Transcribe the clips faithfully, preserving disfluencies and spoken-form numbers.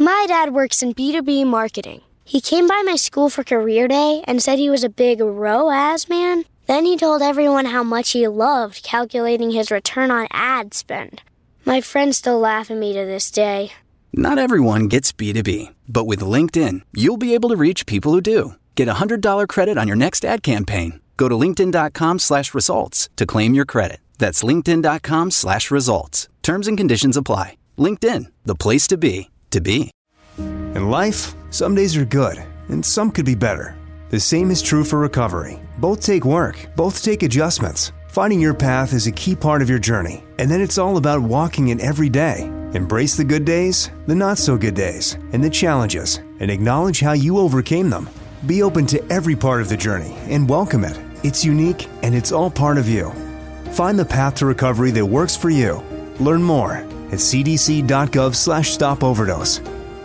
My dad works in B two B marketing. He came by my school for career day and said he was a big R O A S man. Then he told everyone how much he loved calculating his return on ad spend. My friends still laugh at me to this day. Not everyone gets B two B, but with LinkedIn, you'll be able to reach people who do. Get a one hundred dollars credit on your next ad campaign. Go to linkedin.com slash results to claim your credit. That's linkedin.com slash results. Terms and conditions apply. LinkedIn, the place to be, to be. In life, some days are good, and some could be better. The same is true for recovery. Both take work, both take adjustments. Finding your path is a key part of your journey, and then it's all about walking it every day. Embrace the good days, the not-so-good days, and the challenges, and acknowledge how you overcame them. Be open to every part of the journey and welcome it. It's unique, and it's all part of you. Find the path to recovery that works for you. Learn more at cdc.gov slash stop overdose.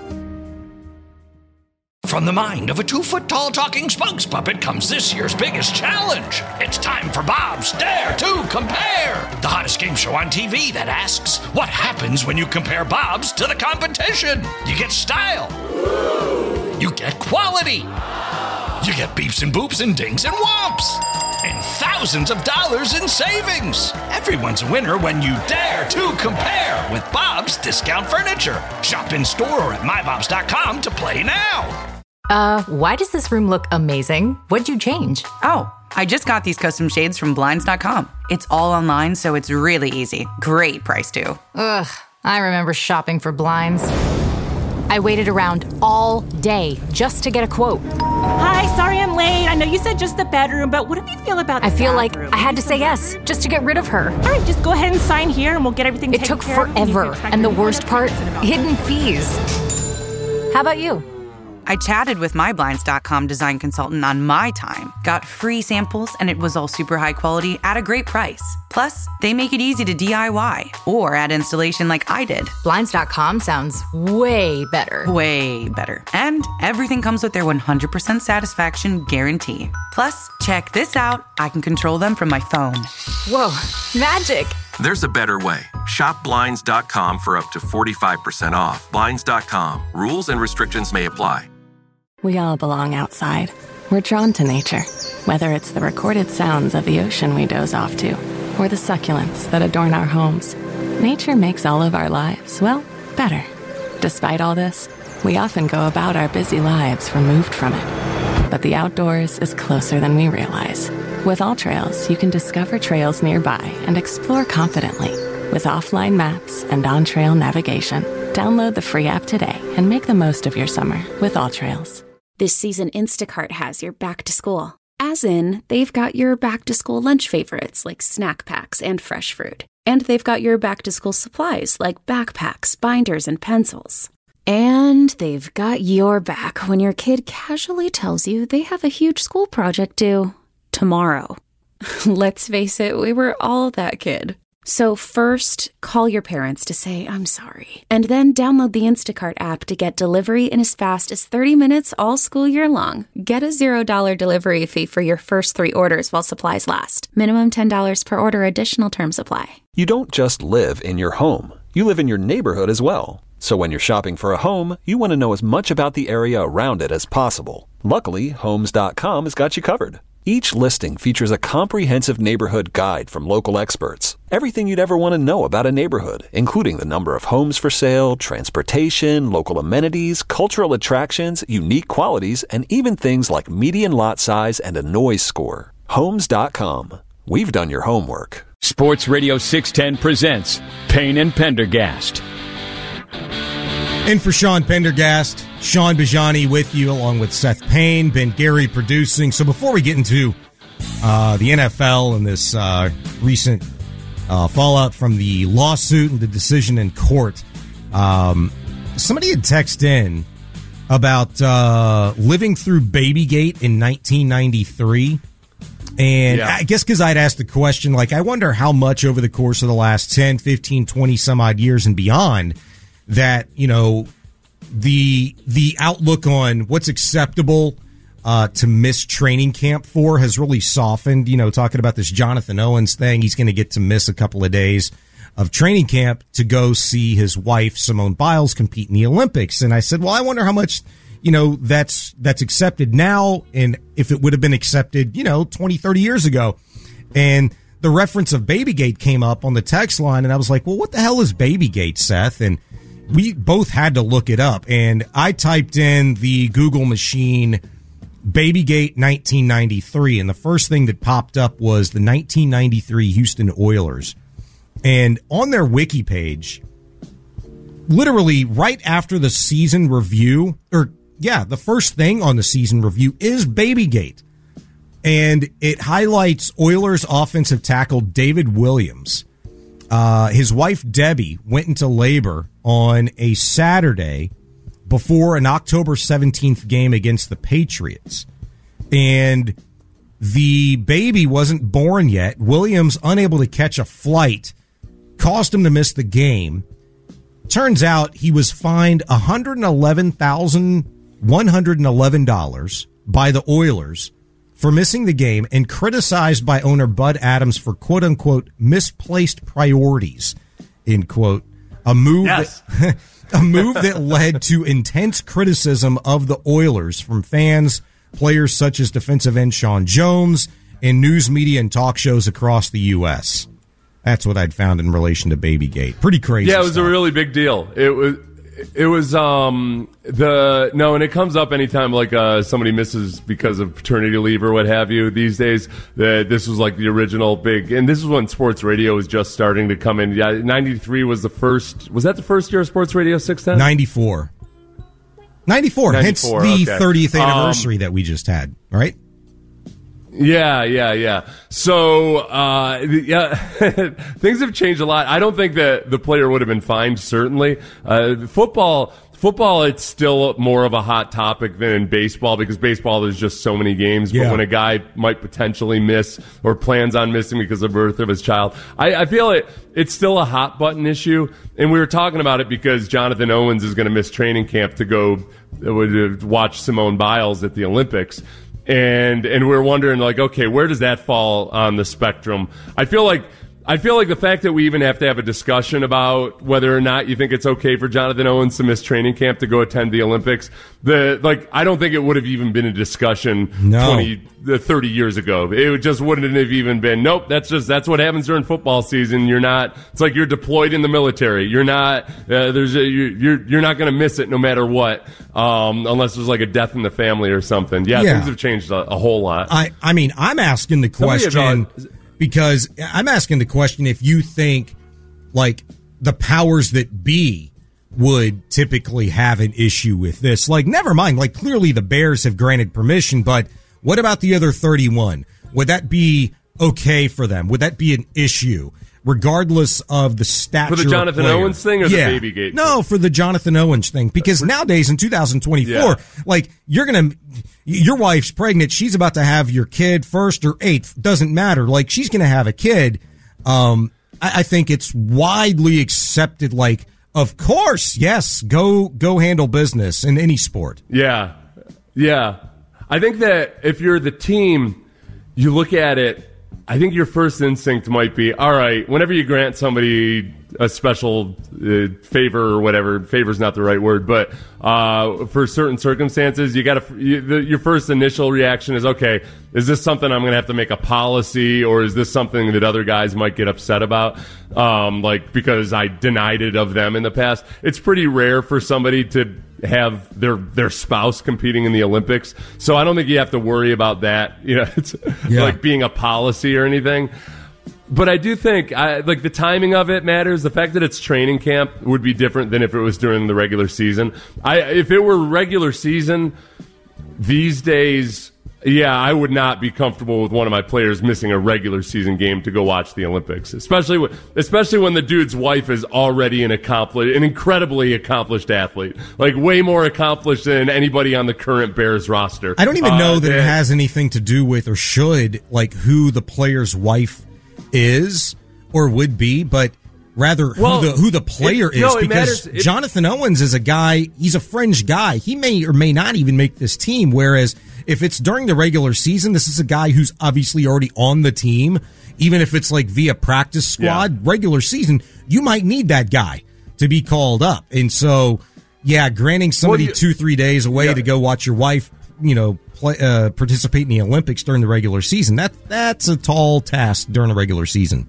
From the mind of a two-foot-tall talking spokes puppet comes this year's biggest challenge. It's time for Bob's Dare to Compare, the hottest game show on T V that asks, what happens when you compare Bob's to the competition? You get style. You get quality. You get beeps and boops and dings and whomps. And thousands of dollars in savings. Everyone's a winner when you dare to compare with Bob's Discount Furniture. Shop in store or at my bobs dot com to play now. Uh, why does this room look amazing? What'd you change? Oh, I just got these custom shades from blinds dot com. It's all online, so it's really easy. Great price, too. Ugh, I remember shopping for blinds. I waited around all day just to get a quote. Hi, sorry I'm late. I know you said just the bedroom, but what do you feel about the I feel bathroom? like I had to say yes just to get rid of her. All right, just go ahead and sign here and we'll get everything It taken took care of. forever, and the worst part, hidden fees. How about you? I chatted with my blinds dot com design consultant on my time, got free samples, and it was all super high quality at a great price. Plus, they make it easy to D I Y or add installation like I did. blinds dot com sounds way better. Way better. And everything comes with their one hundred percent satisfaction guarantee. Plus, check this out. I can control them from my phone. Whoa, magic. There's a better way. Shop blinds dot com for up to forty-five percent off. blinds dot com. Rules and restrictions may apply. We all belong outside. We're drawn to nature, whether it's the recorded sounds of the ocean we doze off to, or the succulents that adorn our homes. Nature makes all of our lives, well, better. Despite all this, we often go about our busy lives removed from it. But the outdoors is closer than we realize. With AllTrails, you can discover trails nearby and explore confidently. With offline maps and on-trail navigation, download the free app today and make the most of your summer with AllTrails. This season, Instacart has your back to school. As in, they've got your back to school lunch favorites like snack packs and fresh fruit. And they've got your back to school supplies like backpacks, binders, and pencils. And they've got your back when your kid casually tells you they have a huge school project due tomorrow. Let's face it, we were all that kid. So first, call your parents to say, I'm sorry. And then download the Instacart app to get delivery in as fast as thirty minutes all school year long. Get a zero dollar delivery fee for your first three orders while supplies last. Minimum ten dollars per order. Additional terms apply. You don't just live in your home. You live in your neighborhood as well. So when you're shopping for a home, you want to know as much about the area around it as possible. Luckily, homes dot com has got you covered. Each listing features a comprehensive neighborhood guide from local experts. Everything you'd ever want to know about a neighborhood, including the number of homes for sale, transportation, local amenities, cultural attractions, unique qualities, and even things like median lot size and a noise score. homes dot com. We've done your homework. Sports Radio six ten presents Payne and Pendergast. And for Sean Pendergast, Sean Bajani with you, along with Seth Payne, Ben Gary producing. So before we get into uh, the N F L and this uh, recent uh, fallout from the lawsuit and the decision in court, um, somebody had texted in about uh, living through Babygate in nineteen ninety-three. And yeah. I guess because I'd asked the question, like, I wonder how much over the course of the last ten, fifteen, twenty some odd years and beyond that, you know, the the outlook on what's acceptable uh, to miss training camp for has really softened. You know, talking about this Jonathan Owens thing, he's going to get to miss a couple of days of training camp to go see his wife, Simone Biles, compete in the Olympics. And I said, well, I wonder how much, you know, that's that's accepted now and if it would have been accepted, you know, twenty, thirty years ago. And the reference of Babygate came up on the text line, and I was like, well, what the hell is Babygate, Seth? And we both had to look it up. And I typed in the Google machine Babygate nineteen ninety-three, and the first thing that popped up was the nineteen ninety-three Houston Oilers. And on their wiki page, literally right after the season review, or yeah, the first thing on the season review is Babygate. And it highlights Oilers offensive tackle David Williams. Uh, his wife, Debbie, went into labor on a Saturday before an October seventeenth game against the Patriots. And the baby wasn't born yet. Williams, unable to catch a flight, caused him to miss the game. Turns out he was fined one hundred eleven thousand one hundred eleven dollars by the Oilers for missing the game and criticized by owner Bud Adams for quote-unquote misplaced priorities, end quote. A move yes. that, a move that led to intense criticism of the Oilers from fans, players such as defensive end Sean Jones, and news media and talk shows across the U S. That's what I'd found in relation to Babygate. Pretty crazy. Yeah, it was stuff. a really big deal. It was It was um the no, and it comes up anytime like uh, somebody misses because of paternity leave or what have you. These days, the, this was like the original big, and this is when sports radio was just starting to come in. Yeah, ninety-three was the first. Was that the first year of sports radio? six ten ninety-four ninety-four Hence the okay. thirtieth anniversary um, that we just had. Right. Yeah, yeah, yeah. So, uh, yeah, things have changed a lot. I don't think that the player would have been fined, certainly. Uh, football, football, it's still more of a hot topic than in baseball because baseball, there's just so many games. But yeah. when a guy might potentially miss or plans on missing because of the birth of his child, I, I feel it, it's still a hot button issue. And we were talking about it because Jonathan Owens is going to miss training camp to go uh, watch Simone Biles at the Olympics. And and we're wondering, like, okay, where does that fall on the spectrum? I feel like I feel like the fact that we even have to have a discussion about whether or not you think it's okay for Jonathan Owens to miss training camp to go attend the Olympics, the like, I don't think it would have even been a discussion no. twenty, thirty years ago. It just wouldn't have even been, nope, that's just, that's what happens during football season. You're not, it's like you're deployed in the military. You're not, uh, there's a, you're, you're not going to miss it no matter what, um, unless there's like a death in the family or something. Yeah, yeah. things have changed a, a whole lot. I, I mean, I'm asking the question because I'm asking the question if you think like the powers that be would typically have an issue with this. Like, never mind. Like, clearly the Bears have granted permission, but what about the other thirty-one? Would that be okay for them? Would that be an issue, regardless of the stature? For the Jonathan player? Owens thing or yeah. the Babygate? No, for the Jonathan Owens thing. Because nowadays in two thousand twenty-four, yeah. like, you're going to, your wife's pregnant. She's about to have your kid first or eighth. Doesn't matter. Like, she's going to have a kid. Um, I, I think it's widely accepted, like, of course, yes, go go handle business in any sport. Yeah, yeah. I think that if you're the team, you look at it, I think your first instinct might be, all right, whenever you grant somebody a special uh, favor or whatever, favor's not the right word, but uh, for certain circumstances, you got to. You, the, your first initial reaction is, okay, is this something I'm going to have to make a policy, or is this something that other guys might get upset about, um, like because I denied it of them in the past? It's pretty rare for somebody to have their their spouse competing in the Olympics, so I don't think you have to worry about that. You know, it's yeah. like being a policy or anything. But I do think, I, like, the timing of it matters. The fact that it's training camp would be different than if it was during the regular season. I, if it were regular season, these days, yeah, I would not be comfortable with one of my players missing a regular season game to go watch the Olympics, especially when, especially when the dude's wife is already an accomplished, an incredibly accomplished athlete, like way more accomplished than anybody on the current Bears roster. I don't even know uh, that and, it has anything to do with or should, like, who the player's wife is or would be, but rather well, who the who the player it, is, no, because it, Jonathan Owens is a guy, he's a fringe guy. He may or may not even make this team, whereas If it's during the regular season, this is a guy who's obviously already on the team. Even if it's like via practice squad, yeah. regular season, you might need that guy to be called up. And so, yeah, granting somebody well, you, two, three days away yeah. to go watch your wife, you know, play, uh, participate in the Olympics during the regular season, that that's a tall task during the regular season.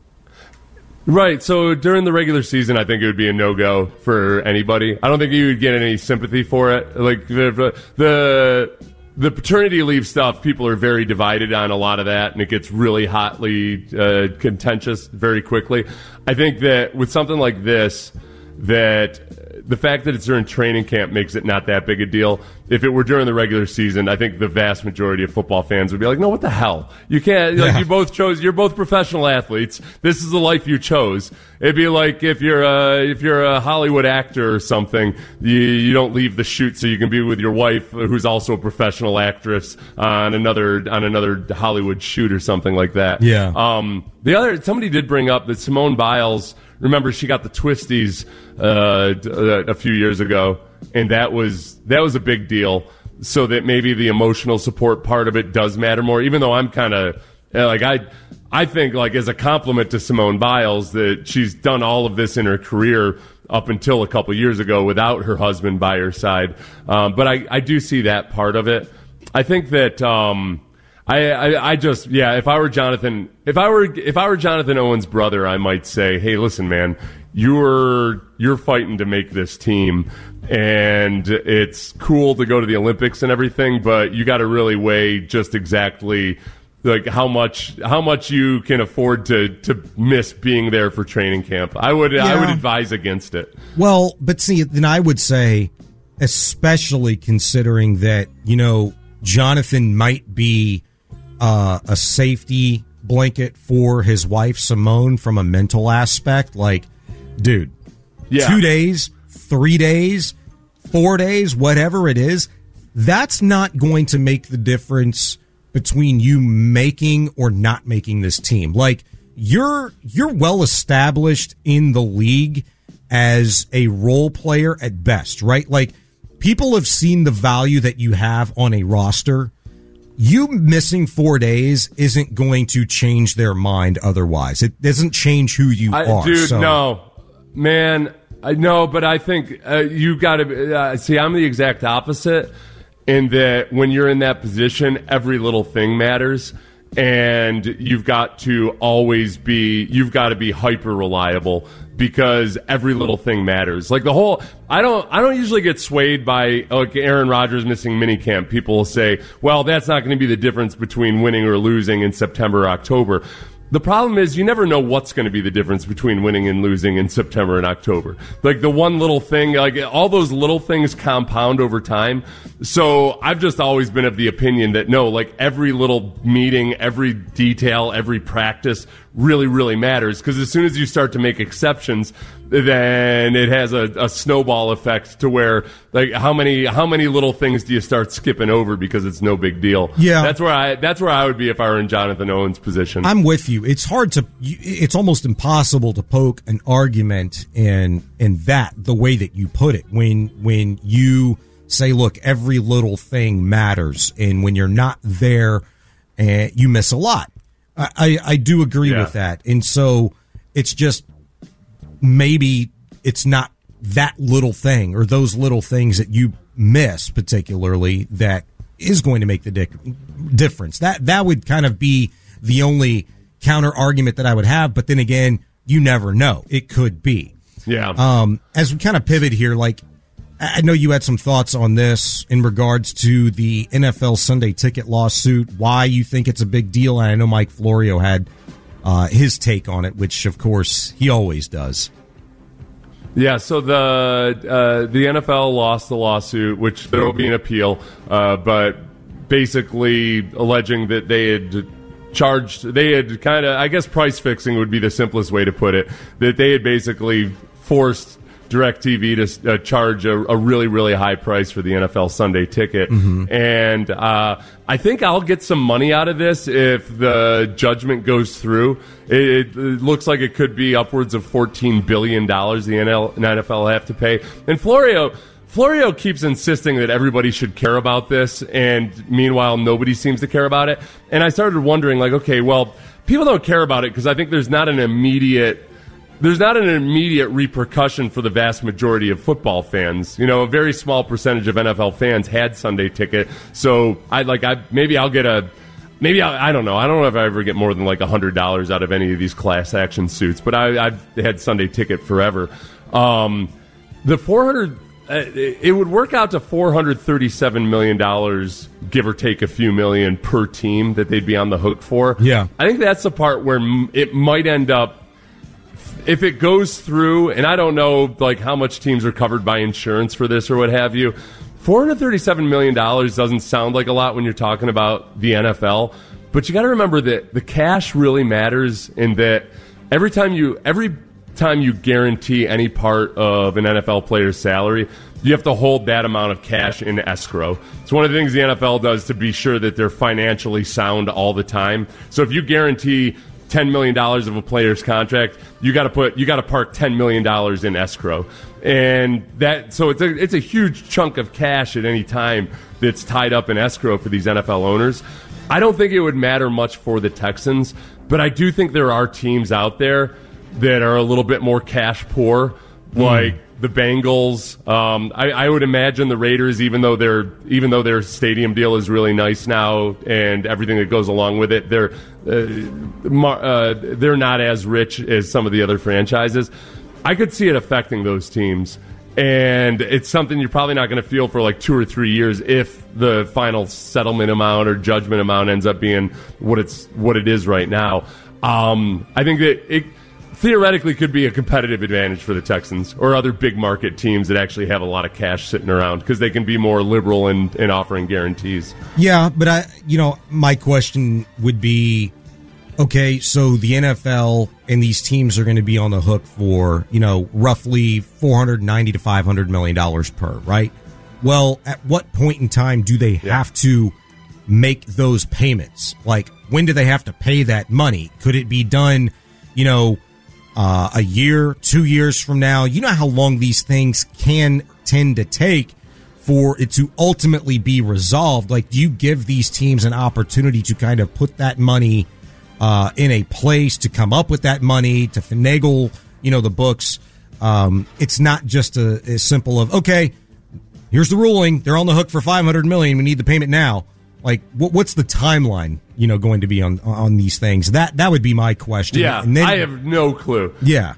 Right. So during the regular season, I think it would be a no-go for anybody. I don't think you would get any sympathy for it. Like the the the paternity leave stuff, people are very divided on a lot of that, and it gets really hotly uh, contentious very quickly. I think that with something like this, that the fact that it's during training camp makes it not that big a deal. If it were during the regular season, I think the vast majority of football fans would be like, no, what the hell? You can't, like, yeah. you both chose, you're both professional athletes. This is the life you chose. It'd be like if you're a, if you're a Hollywood actor or something, you, you don't leave the shoot so you can be with your wife, who's also a professional actress, on another, on another Hollywood shoot or something like that. Yeah. Um, the other, somebody did bring up that Simone Biles, remember, she got the twisties uh, a few years ago, and that was that was a big deal. So that maybe the emotional support part of it does matter more. Even though I'm kind of like I, I think like as a compliment to Simone Biles that she's done all of this in her career up until a couple years ago without her husband by her side. Um, but I, I do see that part of it. I think that. Um, I, I, I just, yeah, if I were Jonathan, if I were, if I were Jonathan Owens' brother, I might say, hey, listen, man, you're, you're fighting to make this team, and it's cool to go to the Olympics and everything, but you got to really weigh just exactly, like, how much, how much you can afford to, to miss being there for training camp. I would, yeah. I would advise against it. Well, but see, then I would say, especially considering that, you know, Jonathan might be Uh, a safety blanket for his wife, Simone, from a mental aspect. Like, dude, yeah. two days, three days, four days, whatever it is, that's not going to make the difference between you making or not making this team. Like, you're, you're well established in the league as a role player at best, right? Like, people have seen the value that you have on a roster. You missing four days isn't going to change their mind otherwise. It doesn't change who you I, are. Dude, so. no. Man, I know, but I think uh, you got to... Uh, see, I'm the exact opposite in that when you're in that position, every little thing matters. And you've got to always be... You've got to be hyper-reliable because every little thing matters. Like the whole... I don't I don't usually get swayed by like Aaron Rodgers missing minicamp. People will say, well, that's not going to be the difference between winning or losing in September or October. The problem is you never know what's going to be the difference between winning and losing in September and October. Like the one little thing, like all those little things compound over time. So I've just always been of the opinion that no, like every little meeting, every detail, every practice really, really matters. Because as soon as you start to make exceptions, then it has a, a snowball effect to where like how many how many little things do you start skipping over because it's no big deal. Yeah, that's where I that's where I would be if I were in Jonathan Owens' position. I'm with you. It's hard to it's almost impossible to poke an argument in in that the way that you put it when when you say, look, every little thing matters, and when you're not there, uh, you miss a lot. I I, I do agree yeah. with that, and so it's just. Maybe it's not that little thing or those little things that you miss particularly that is going to make the di- difference. That that would kind of be the only counter argument that I would have. But then again, you never know. It could be. Yeah. Um, as we kind of pivot here, like I know you had some thoughts on this in regards to the N F L Sunday Ticket lawsuit, why you think it's a big deal. And I know Mike Florio had Uh, his take on it, which of course he always does. Yeah, so the uh, the N F L lost the lawsuit, which there will be an appeal, uh, but basically alleging that they had charged, they had kind of, I guess price fixing would be the simplest way to put it, that they had basically forced DirecTV to uh, charge a, a really, really high price for the N F L Sunday Ticket. Mm-hmm. And uh, I think I'll get some money out of this if the judgment goes through. It, it, it looks like it could be upwards of fourteen billion dollars the N F L will have to pay. And Florio... Florio keeps insisting that everybody should care about this, and meanwhile, nobody seems to care about it. And I started wondering, like, okay, well, people don't care about it because I think there's not an immediate there's not an immediate repercussion for the vast majority of football fans. You know, a very small percentage of N F L fans had Sunday ticket, so I like I maybe I'll get a maybe I, I don't know I don't know if I ever get more than like a hundred dollars out of any of these class action suits, but I, I've had Sunday ticket forever. Um, the four hundred. Uh, it would work out to four hundred thirty-seven million dollars, give or take a few million per team that they'd be on the hook for. Yeah. I think that's the part where m- it might end up, if it goes through, and I don't know like how much teams are covered by insurance for this or what have you, four hundred thirty-seven million dollars doesn't sound like a lot when you're talking about the N F L, but you got to remember that the cash really matters, in that every time you, every time you guarantee any part of an N F L player's salary, you have to hold that amount of cash in escrow. It's one of the things the N F L does to be sure that they're financially sound all the time. So if you guarantee ten million dollars of a player's contract, you got to put you got to park ten million dollars in escrow. And that so it's a it's a huge chunk of cash at any time that's tied up in escrow for these N F L owners. I don't think it would matter much for the Texans, but I do think there are teams out there that are a little bit more cash poor, like mm. the Bengals. Um, I, I would imagine the Raiders, even though their even though their stadium deal is really nice now and everything that goes along with it, they're uh, uh, they're not as rich as some of the other franchises. I could see it affecting those teams, and it's something you're probably not going to feel for like two or three years if the final settlement amount or judgment amount ends up being what it's what it is right now. Um, I think that it theoretically could be a competitive advantage for the Texans or other big market teams that actually have a lot of cash sitting around, because they can be more liberal in, in offering guarantees. Yeah, but I, you know, my question would be, okay, so the N F L and these teams are going to be on the hook for, you know, roughly four hundred ninety to five hundred million dollars per, right? Well, at what point in time do they yeah. have to make those payments? Like, when do they have to pay that money? Could it be done, you know, Uh, a year, two years from now? You know how long these things can tend to take for it to ultimately be resolved. Like, do you give these teams an opportunity to kind of put that money uh, in a place, to come up with that money, to finagle, you know, the books? Um, it's not just a, as simple of, okay, here's the ruling, they're on the hook for five hundred million dollars, we need the payment now. Like, what, what's the timeline, you know, going to be on on these things? That that would be my question. Yeah, and then, I have no clue. Yeah,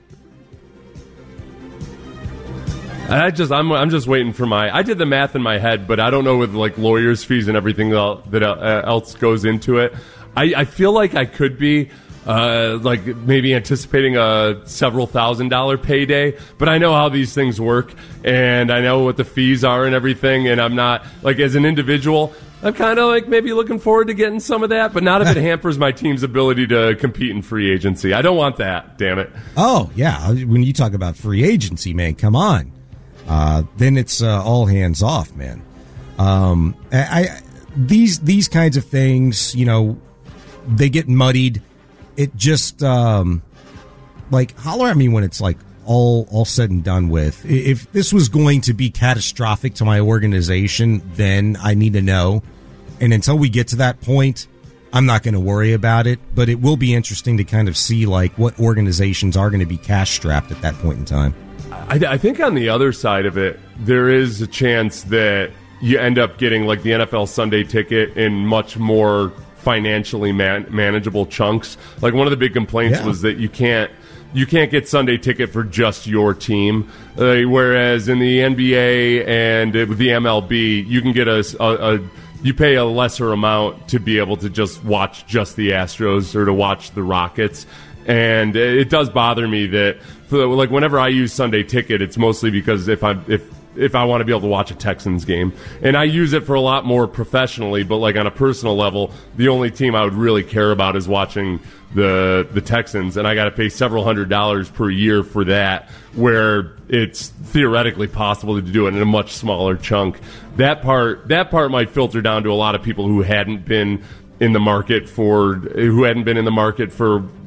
I just I'm I'm just waiting for my. I did the math in my head, but I don't know with like lawyers' fees and everything that else goes into it. I, I feel like I could be uh, like maybe anticipating a several thousand dollar payday, but I know how these things work, and I know what the fees are and everything, and I'm not like, as an individual, I'm kind of like maybe looking forward to getting some of that, but not if it hampers my team's ability to compete in free agency. I don't want that, damn it. Oh, yeah. When you talk about free agency, man, come on. Uh, then it's uh, all hands off, man. Um, I, I these these kinds of things, you know, they get muddied. It just, um, like, holler at me when it's like all all said and done with. If this was going to be catastrophic to my organization, then I need to know. And until we get to that point, I'm not going to worry about it. But it will be interesting to kind of see like what organizations are going to be cash strapped at that point in time. I, I think on the other side of it, there is a chance that you end up getting like the N F L Sunday ticket in much more financially man- manageable chunks. Like, one of the big complaints yeah. was that you can't You can't get Sunday ticket for just your team, uh, whereas in the N B A and with the M L B, you can get a, a, a you pay a lesser amount to be able to just watch just the Astros or to watch the Rockets. And it does bother me that, for, like, whenever I use Sunday ticket, it's mostly because if I'm if if I want to be able to watch a Texans game, and I use it for a lot more professionally, but like on a personal level, the only team I would really care about is watching the the Texans, and I got to pay several hundred dollars per year for that, where it's theoretically possible to do it in a much smaller chunk. That part that part might filter down to a lot of people who hadn't been in the market for who hadn't been in the market for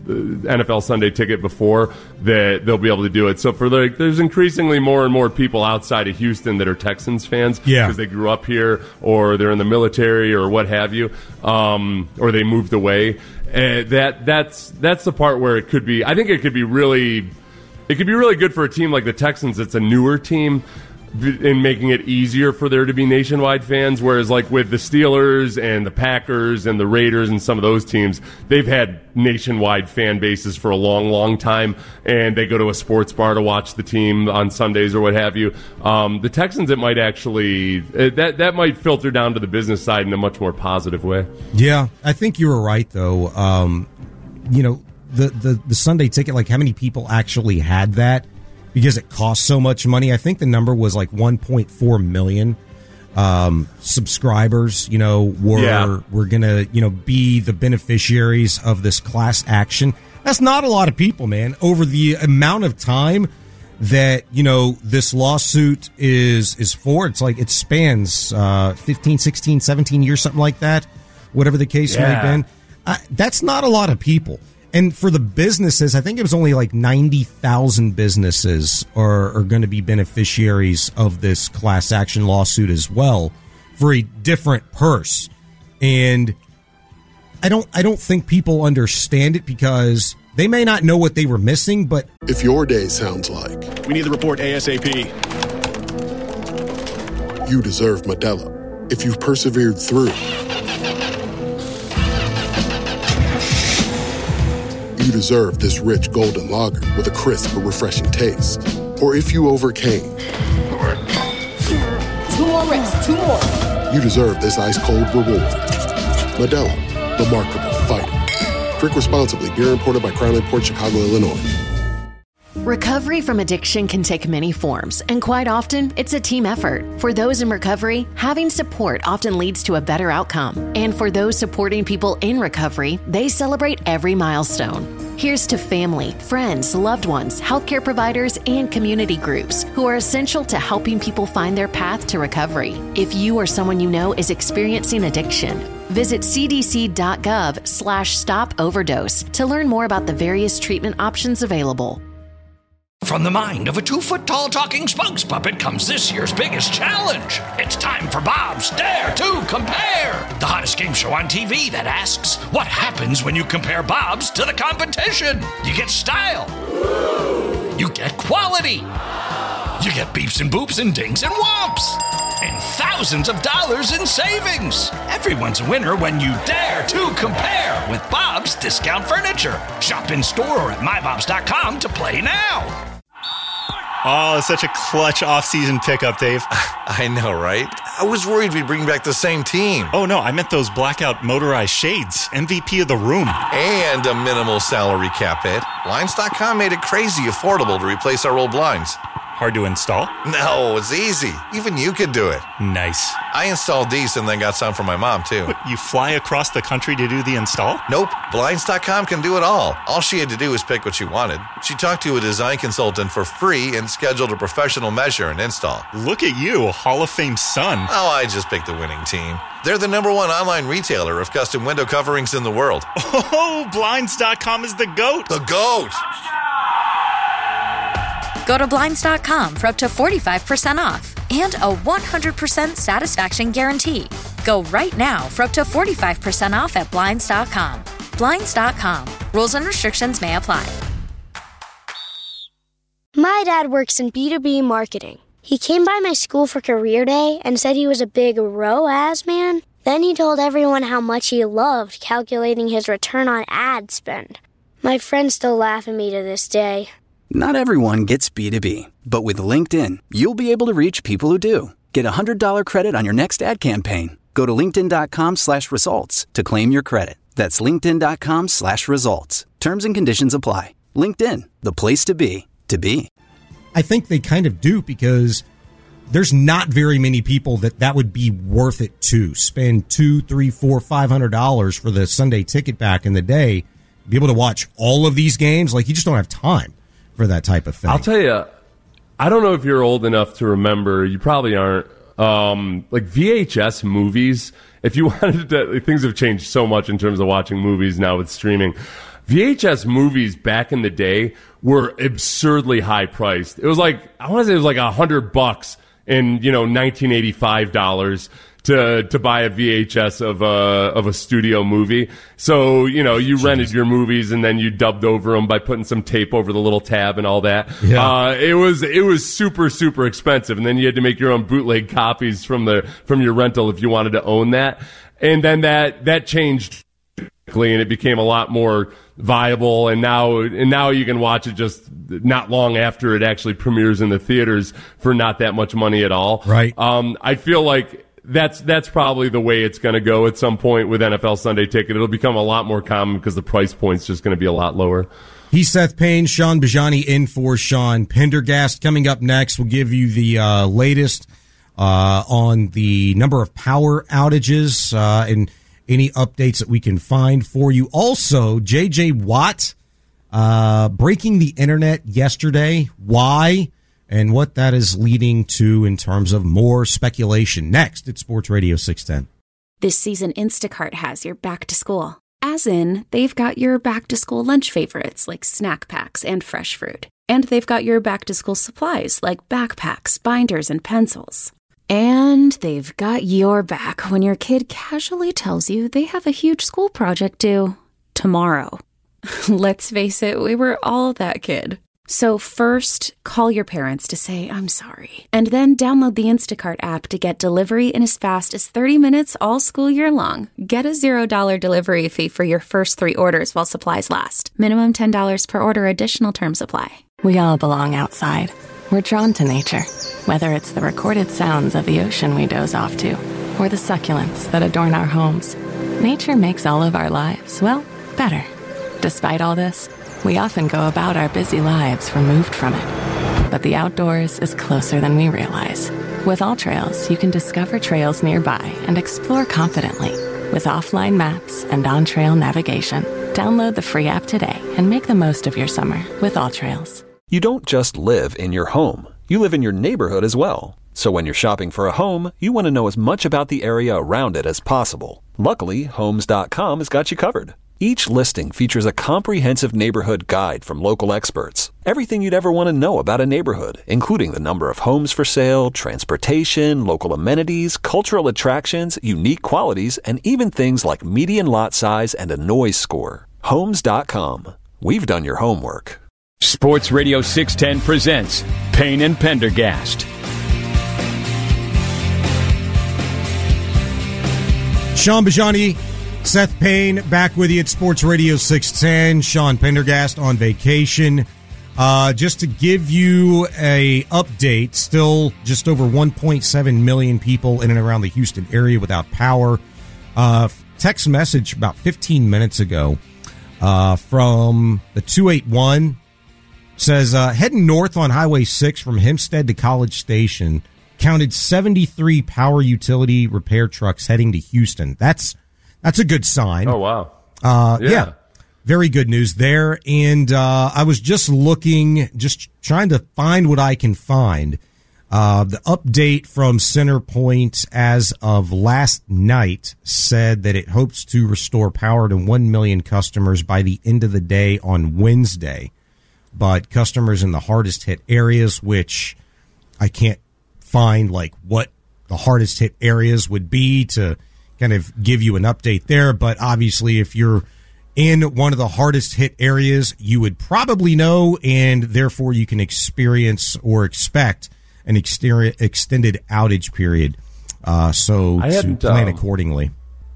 N F L Sunday Ticket before, that they'll be able to do it. So for like, there's increasingly more and more people outside of Houston that are Texans fans yeah. because they grew up here or they're in the military or what have you, um, or they moved away. Uh, that that's that's the part where it could be. I think it could be really, it could be really good for a team like the Texans. It's a newer team, in making it easier for there to be nationwide fans, whereas like with the Steelers and the Packers and the Raiders and some of those teams, they've had nationwide fan bases for a long, long time, and they go to a sports bar to watch the team on Sundays or what have you. Um, the Texans, it might actually, it, that that might filter down to the business side in a much more positive way. Yeah, I think you were right, though. Um, you know, the, the, the Sunday Ticket, like how many people actually had that? Because it costs so much money. I think the number was like one point four million um, subscribers, you know, were yeah. were going to, you know, be the beneficiaries of this class action. That's not a lot of people, man. Over the amount of time that, you know, this lawsuit is is for, it's like it spans uh, fifteen, sixteen, seventeen years, something like that, whatever the case yeah. may have been. Uh, that's not a lot of people. And for the businesses, I think it was only like ninety thousand businesses are, are going to be beneficiaries of this class action lawsuit as well, for a different purse. And I don't I don't think people understand it because they may not know what they were missing, but if your day sounds like we need the report ASAP, you deserve Modelo. If you've persevered through, you deserve this rich golden lager with a crisp but refreshing taste. Or if you overcame. Two more reps, two more. You deserve this ice cold reward. Modelo, the Remarkable Fighter. Drink responsibly. Beer imported by Crown Imports, Chicago, Illinois. Recovery from addiction can take many forms, and quite often, it's a team effort. For those in recovery, having support often leads to a better outcome. And for those supporting people in recovery, they celebrate every milestone. Here's to family, friends, loved ones, healthcare providers, and community groups who are essential to helping people find their path to recovery. If you or someone you know is experiencing addiction, visit cdc.gov slash stop overdose to learn more about the various treatment options available. From the mind of a two-foot-tall talking spokes puppet comes this year's biggest challenge. It's time for Bob's Dare to Compare, the hottest game show on T V that asks, what happens when you compare Bob's to the competition? You get style. You get quality. You get beeps and boops and dings and whomps. And thousands of dollars in savings. Everyone's a winner when you dare to compare with Bob's Discount Furniture. Shop in store or at my bobs dot com to play now. Oh, such a clutch off-season pickup, Dave. I know, right? I was worried we'd bring back the same team. Oh, no, I meant those blackout motorized shades. M V P of the room. And a minimal salary cap hit. Blinds dot com made it crazy affordable to replace our old blinds. Hard to install? No, it's easy. Even you could do it. Nice. I installed these and then got some for my mom, too. What, you fly across the country to do the install? Nope. Blinds dot com can do it all. All she had to do was pick what she wanted. She talked to a design consultant for free and scheduled a professional measure and install. Look at you, a Hall of Fame son. Oh, I just picked the winning team. They're the number one online retailer of custom window coverings in the world. Oh, Blinds dot com is the GOAT. The GOAT! Go to Blinds dot com for up to forty-five percent off and a one hundred percent satisfaction guarantee. Go right now for up to forty-five percent off at Blinds dot com. Blinds dot com. Rules and restrictions may apply. My dad works in B two B marketing. He came by my school for career day and said he was a big R O A S man. Then he told everyone how much he loved calculating his return on ad spend. My friends still laugh at me to this day. Not everyone gets B two B, but with LinkedIn, you'll be able to reach people who do. Get a one hundred dollars credit on your next ad campaign. Go to linkedin.com slash results to claim your credit. That's linkedin.com slash results. Terms and conditions apply. LinkedIn, the place to be, to be. I think they kind of do because there's not very many people that that would be worth it to spend two, three, four, five hundred dollars for the Sunday Ticket back in the day. Be able to watch all of these games, like you just don't have time for that type of thing. I'll tell you, I don't know if you're old enough to remember. You probably aren't. Um, like V H S movies. If you wanted to, things have changed so much in terms of watching movies now with streaming. V H S movies back in the day were absurdly high priced. It was like, I want to say it was like a hundred bucks in, you know, nineteen eighty-five dollars to to buy a V H S of a of a studio movie. So, you know, you Jeez. rented your movies and then you dubbed over them by putting some tape over the little tab and all that. Yeah. Uh, it was it was super super expensive, and then you had to make your own bootleg copies from the from your rental if you wanted to own that. And then that that changed quickly, and it became a lot more viable, and now and now you can watch it just not long after it actually premieres in the theaters for not that much money at all. Right. Um, I feel like That's that's probably the way it's going to go at some point with N F L Sunday Ticket. It'll become a lot more common because the price point's just going to be a lot lower. He's Seth Payne, Sean Bajani in for Sean Pendergast. Coming up next, we'll give you the uh, latest uh, on the number of power outages uh, and any updates that we can find for you. Also, J J Watt uh, breaking the internet yesterday. Why? And what that is leading to in terms of more speculation. Next, it's Sports Radio six ten. This season, Instacart has your back to school. As in, they've got your back to school lunch favorites like snack packs and fresh fruit. And they've got your back to school supplies like backpacks, binders, and pencils. And they've got your back when your kid casually tells you they have a huge school project due tomorrow. Let's face it, we were all that kid. So first, call your parents to say, I'm sorry. And then download the Instacart app to get delivery in as fast as thirty minutes all school year long. Get a zero dollars delivery fee for your first three orders while supplies last. Minimum ten dollars per order. Additional terms apply. We all belong outside. We're drawn to nature. Whether it's the recorded sounds of the ocean we doze off to, or the succulents that adorn our homes, nature makes all of our lives, well, better. Despite all this, we often go about our busy lives removed from it. But the outdoors is closer than we realize. With AllTrails, you can discover trails nearby and explore confidently. With offline maps and on-trail navigation, download the free app today and make the most of your summer with AllTrails. You don't just live in your home. You live in your neighborhood as well. So when you're shopping for a home, you want to know as much about the area around it as possible. Luckily, Homes dot com has got you covered. Each listing features a comprehensive neighborhood guide from local experts. Everything you'd ever want to know about a neighborhood, including the number of homes for sale, transportation, local amenities, cultural attractions, unique qualities, and even things like median lot size and a noise score. Homes dot com. We've done your homework. Sports Radio six ten presents Payne and Pendergast. Sean Bajani, Seth Payne, back with you at Sports Radio six ten. Sean Pendergast on vacation. Uh, just to give you a update, still just over one point seven million people in and around the Houston area without power. Uh, text message about fifteen minutes ago uh, from the two eight one says, uh, heading north on Highway six from Hempstead to College Station, counted seventy-three power utility repair trucks heading to Houston. That's That's a good sign. Oh, wow. Uh, yeah. yeah. Very good news there. And uh, I was just looking, just trying to find what I can find. Uh, the update from CenterPoint as of last night said that it hopes to restore power to one million customers by the end of the day on Wednesday. But customers in the hardest hit areas, which I can't find like what the hardest hit areas would be to kind of give you an update there. But obviously, if you're in one of the hardest hit areas, you would probably know, and therefore you can experience or expect an exteri- extended outage period. Uh, so to plan um, accordingly.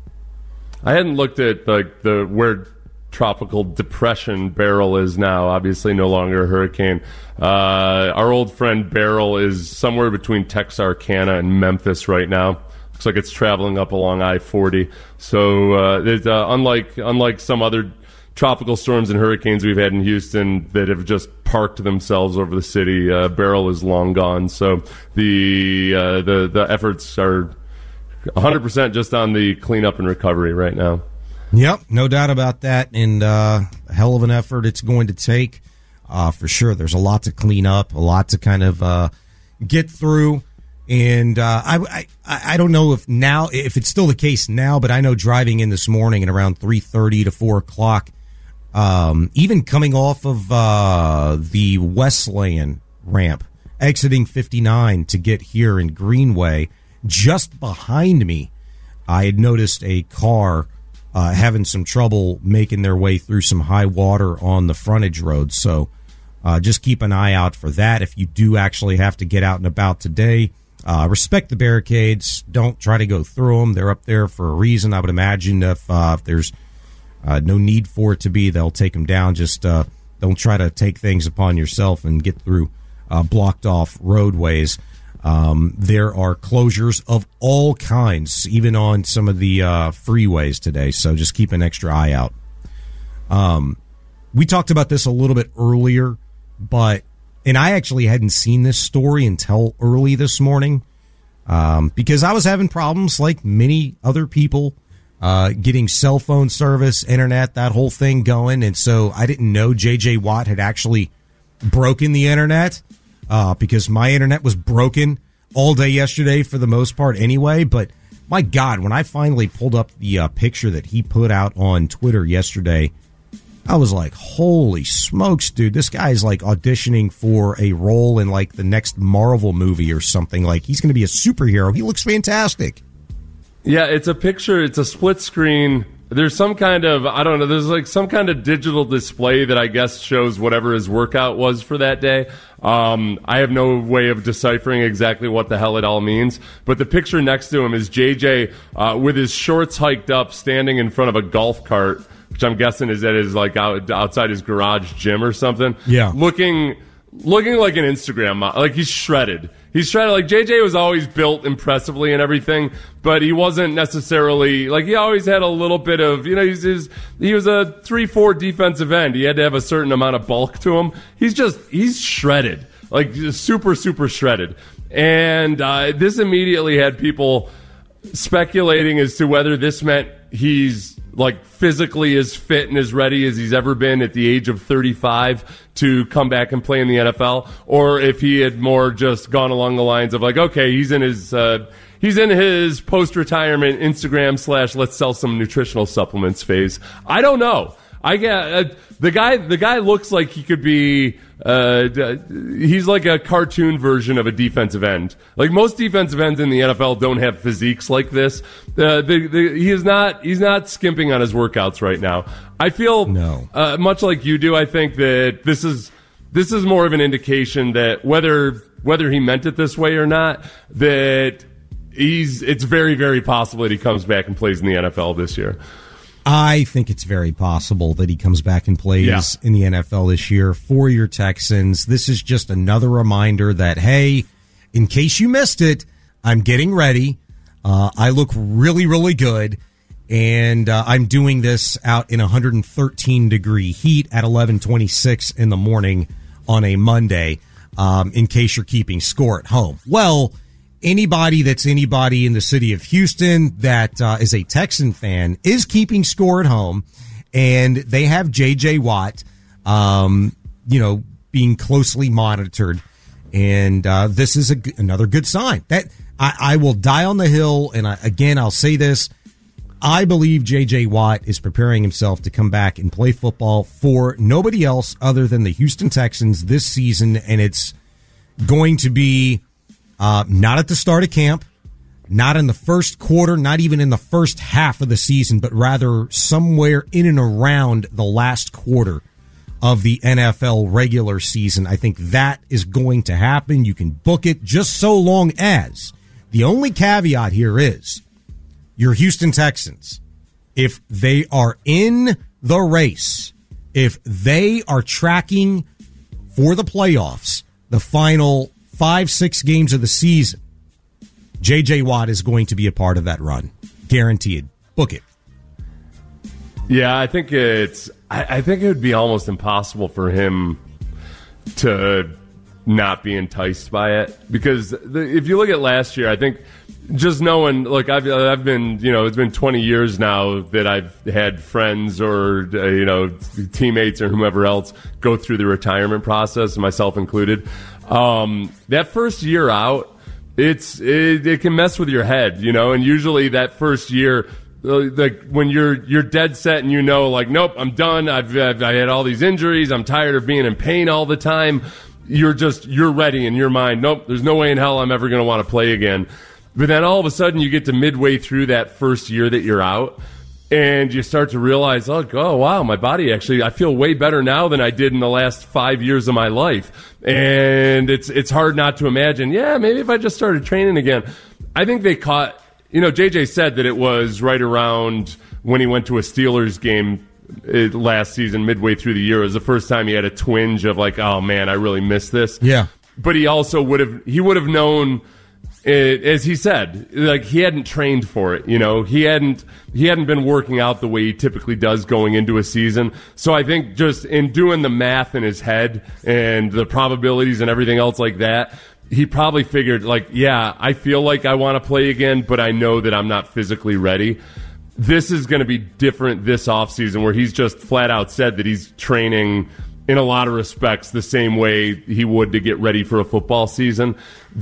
I hadn't looked at like the where tropical depression Beryl is now. Obviously, no longer a hurricane. Uh, our old friend Beryl is somewhere between Texarkana and Memphis right now. Looks like it's traveling up along I forty. So uh, it, uh, unlike unlike some other tropical storms and hurricanes we've had in Houston that have just parked themselves over the city, uh, Beryl is long gone. So the uh, the the efforts are one hundred percent just on the cleanup and recovery right now. Yep, no doubt about that. And uh, a hell of an effort it's going to take uh, for sure. There's a lot to clean up, a lot to kind of uh, get through. And uh, I, I I don't know if now if it's still the case now, but I know driving in this morning at around three thirty to four o'clock, Um, even coming off of uh, the Wesleyan ramp, exiting fifty-nine to get here in Greenway, just behind me, I had noticed a car uh, having some trouble making their way through some high water on the frontage road. So uh, just keep an eye out for that. If you do actually have to get out and about today, uh, respect the barricades. Don't try to go through them. They're up there for a reason. I would imagine if, uh, if there's uh, no need for it to be, they'll take them down. Just uh, don't try to take things upon yourself and get through uh, blocked off roadways. Um, there are closures of all kinds, even on some of the uh, freeways today, so just keep an extra eye out. Um, we talked about this a little bit earlier, but, and I actually hadn't seen this story until early this morning, um, because I was having problems like many other people, uh, getting cell phone service, internet, that whole thing going, and so I didn't know J J Watt had actually broken the internet. Uh, because my internet was broken all day yesterday for the most part anyway. But my God, when I finally pulled up the uh, picture that he put out on Twitter yesterday, I was like, holy smokes, dude, this guy's like auditioning for a role in like the next Marvel movie or something. Like he's going to be a superhero. He looks fantastic. Yeah, it's a picture. It's a split screen. There's some kind of, I don't know, there's like some kind of digital display that I guess shows whatever his workout was for that day. Um, I have no way of deciphering exactly what the hell it all means. But the picture next to him is J J uh, with his shorts hiked up, standing in front of a golf cart, which I'm guessing is at his, like, out, outside his garage gym or something. Yeah. Looking, looking like an Instagram model. Like he's shredded. He's trying to, like, J J was always built impressively and everything, but he wasn't necessarily, like, he always had a little bit of, you know, he's, he's, he was a three four defensive end. He had to have a certain amount of bulk to him. He's just, he's shredded. Like, just super, super shredded. And uh, this immediately had people speculating as to whether this meant he's, like, physically as fit and as ready as he's ever been at the age of thirty-five to come back and play in the N F L, or if he had more just gone along the lines of like, okay, he's in his uh, he's in his post-retirement Instagram slash let's sell some nutritional supplements phase. I don't know. I get uh, the guy. The guy looks like he could be. Uh, he's like a cartoon version of a defensive end. Like most defensive ends in the N F L don't have physiques like this. Uh, the, the, he is not. He's not skimping on his workouts right now. I feel no. uh, much like you do. I think that this is this is more of an indication that whether whether he meant it this way or not, that he's. It's very very possible that he comes back and plays in the N F L this year. I think it's very possible that he comes back and plays yeah. in the N F L this year for your Texans. This is just another reminder that, hey, in case you missed it, I'm getting ready. Uh, I look really, really good. And uh, I'm doing this out in one hundred thirteen degree heat at eleven twenty-six in the morning on a Monday, um, in case you're keeping score at home. Well, anybody that's anybody in the city of Houston that uh, is a Texan fan is keeping score at home, and they have J J Watt, um, you know, being closely monitored, and uh, this is a, another good sign. That I, I will die on the hill, and I, again, I'll say this. I believe J J Watt is preparing himself to come back and play football for nobody else other than the Houston Texans this season, and it's going to be Uh, not at the start of camp, not in the first quarter, not even in the first half of the season, but rather somewhere in and around the last quarter of the N F L regular season. I think that is going to happen. You can book it just so long as. The only caveat here is your Houston Texans, if they are in the race, if they are tracking for the playoffs, the final five, six games of the season, J J Watt is going to be a part of that run. Guaranteed. Book it. Yeah, I think it's. I, I think it would be almost impossible for him to not be enticed by it, because the, if you look at last year, I think just knowing, look, I've I've been, you know, it's been twenty years now that I've had friends or uh, you know, teammates or whomever else go through the retirement process, myself included. Um, that first year out, it's it, it can mess with your head, you know, and usually that first year like when you're you're dead set and you know, like, nope, I'm done. I've, I've I had all these injuries. I'm tired of being in pain all the time. You're just you're ready in your mind. Nope, there's no way in hell I'm ever going to want to play again. But then all of a sudden you get to midway through that first year that you're out, and you start to realize, oh, oh wow, my body actually, I feel way better now than I did in the last five years of my life. And it's it's hard not to imagine, yeah, maybe if I just started training again. I think they caught. You know, J J said that it was right around when he went to a Steelers game last season, midway through the year. It was the first time he had a twinge of like, oh man, I really miss this. Yeah. But he also would have, he would have known, it, as he said, like he hadn't trained for it. You know, he hadn't, he hadn't been working out the way he typically does going into a season. So I think just in doing the math in his head and the probabilities and everything else like that, he probably figured, like, yeah, I feel like I want to play again, but I know that I'm not physically ready. This is going to be different this offseason, where he's just flat out said that he's training in a lot of respects the same way he would to get ready for a football season.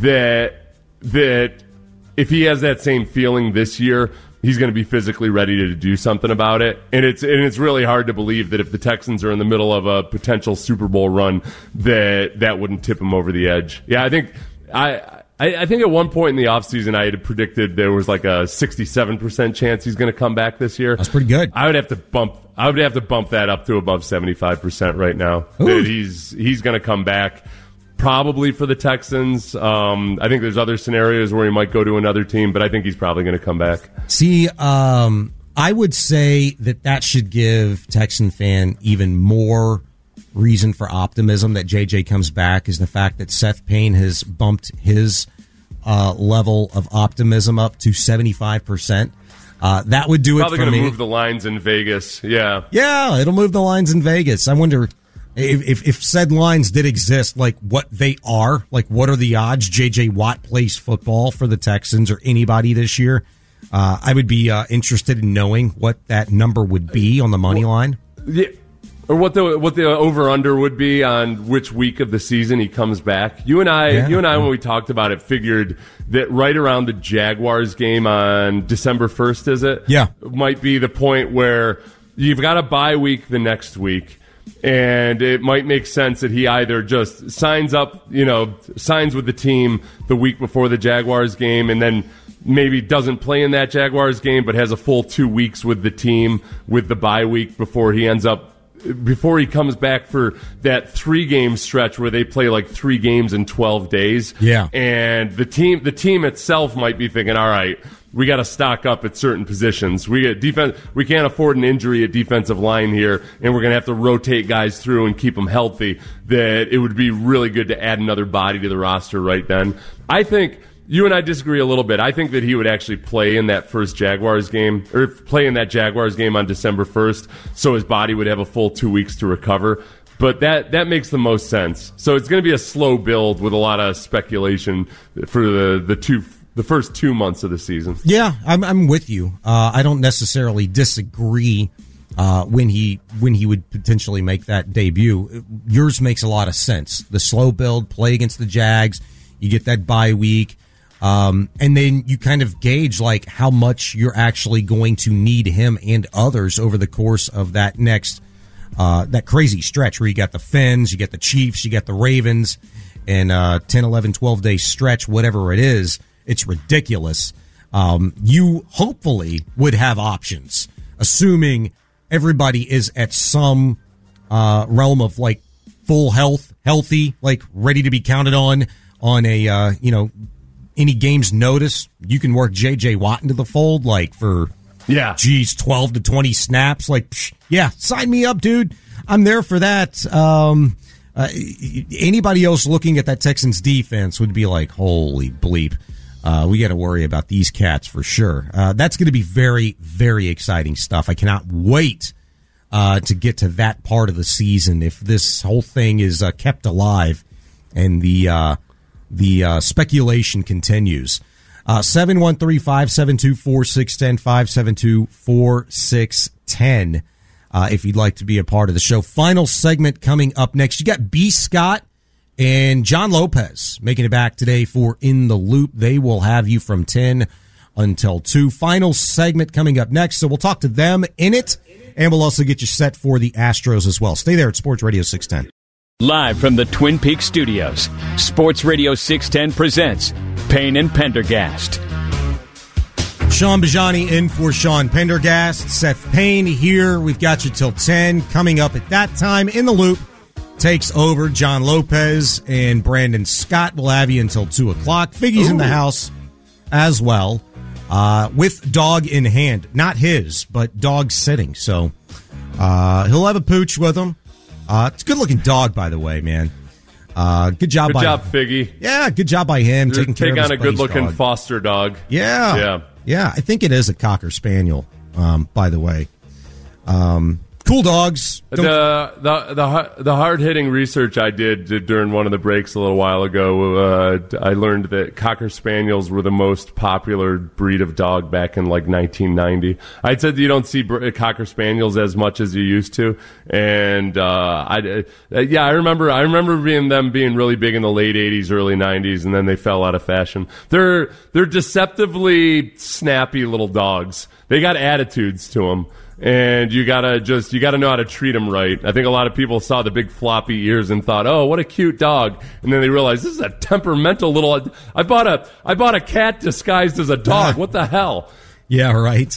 That that if he has that same feeling this year, he's going to be physically ready to do something about it. And it's and it's really hard to believe that if the Texans are in the middle of a potential Super Bowl run, that that wouldn't tip him over the edge. Yeah, I think I I, I think at one point in the offseason I had predicted there was like a sixty-seven percent chance he's going to come back this year. That's pretty good. I would have to bump I would have to bump that up to above seventy-five percent right now. Ooh. That he's he's going to come back. Probably for the Texans. Um, I think there's other scenarios where he might go to another team, but I think he's probably going to come back. See, um, I would say that that should give Texan fan even more reason for optimism that J J comes back, is the fact that Seth Payne has bumped his uh, level of optimism up to seventy-five percent. Uh, that would do probably it for me. Probably going to move the lines in Vegas. Yeah. Yeah, it'll move the lines in Vegas. I wonder... If, if if said lines did exist, like what they are, like what are the odds J J Watt plays football for the Texans or anybody this year, uh, I would be uh, interested in knowing what that number would be on the money line. Yeah, or what the what the over under would be on which week of the season he comes back. You and I, Yeah. you and I, when we talked about it, figured that right around the Jaguars game on December first, is it? Yeah, might be the point where you've got a bye week the next week. And it might make sense that he either just signs up, you know, signs with the team the week before the Jaguars game, and then maybe doesn't play in that Jaguars game, but has a full two weeks with the team with the bye week before he ends up, before he comes back for that three game stretch where they play like three games in twelve days. Yeah. And the team, the team itself might be thinking, all right, we got to stock up at certain positions. We get defense. We can't afford an injury at defensive line here, and we're going to have to rotate guys through and keep them healthy. That it would be really good to add another body to the roster right then. I think you and I disagree a little bit. I think that he would actually play in that first Jaguars game, or play in that Jaguars game on December first, so his body would have a full two weeks to recover. But that, that makes the most sense. So it's going to be a slow build with a lot of speculation for the, the two. The first two months of the season. Yeah, I'm I'm with you. Uh, I don't necessarily disagree uh, when he when he would potentially make that debut. Yours makes a lot of sense. The slow build, play against the Jags, you get that bye week, um, and then you kind of gauge like how much you're actually going to need him and others over the course of that next uh, that crazy stretch where you got the Fins, you get the Chiefs, you got the Ravens, and uh, ten, eleven, twelve day stretch, whatever it is. It's ridiculous. Um, you hopefully would have options, assuming everybody is at some uh, realm of like full health, healthy, like ready to be counted on on a uh, you know any game's notice. You can work J J Watt into the fold, like for yeah, geez, twelve to twenty snaps. Like psh, yeah, sign me up, dude. I'm there for that. Um, uh, anybody else looking at that Texans defense would be like, holy bleep. Uh, we got to worry about these cats for sure. Uh, that's going to be very, very exciting stuff. I cannot wait uh, to get to that part of the season if this whole thing is uh, kept alive and the uh, the uh, speculation continues. Uh, seven one three, five seven two, four six one zero, five seven two, four six one zero uh, if you'd like to be a part of the show. Final segment coming up next. You got B. Scott and John Lopez making it back today for In the Loop. They will have you from ten until two. Final segment coming up next, so we'll talk to them in it, and we'll also get you set for the Astros as well. Stay there at Sports Radio six ten. Live from the Twin Peaks studios, Sports Radio six ten presents Payne and Pendergast. Sean Bajani in for Sean Pendergast. Seth Payne here. We've got you till ten. Coming up at that time, In the Loop takes over. John Lopez and Brandon Scott will have you until two o'clock. Figgy's Ooh. in the house as well, uh, with dog in hand. Not his, but dog sitting. So uh, he'll have a pooch with him. Uh, it's a good-looking dog, by the way, man. Uh, good job good by job, Figgy. Yeah, good job by him You're taking care take of his on a good-looking dog. foster dog. Yeah. Yeah. Yeah, I think it is a Cocker Spaniel, um, by the way. Um, cool dogs. The the the, the hard-hitting research I did, did during one of the breaks a little while ago, uh, I learned that Cocker Spaniels were the most popular breed of dog back in like nineteen ninety. I said you don't see Cocker Spaniels as much as you used to, and uh, I uh, yeah I remember I remember being them being really big in the late eighties, early nineties, and then they fell out of fashion. They're they're deceptively snappy little dogs. They got attitudes to them. And you gotta just you gotta know how to treat them right. I think a lot of people saw the big floppy ears and thought, "Oh, what a cute dog," and then they realized this is a temperamental little. I bought a I bought a cat disguised as a dog. What the hell? Yeah, right.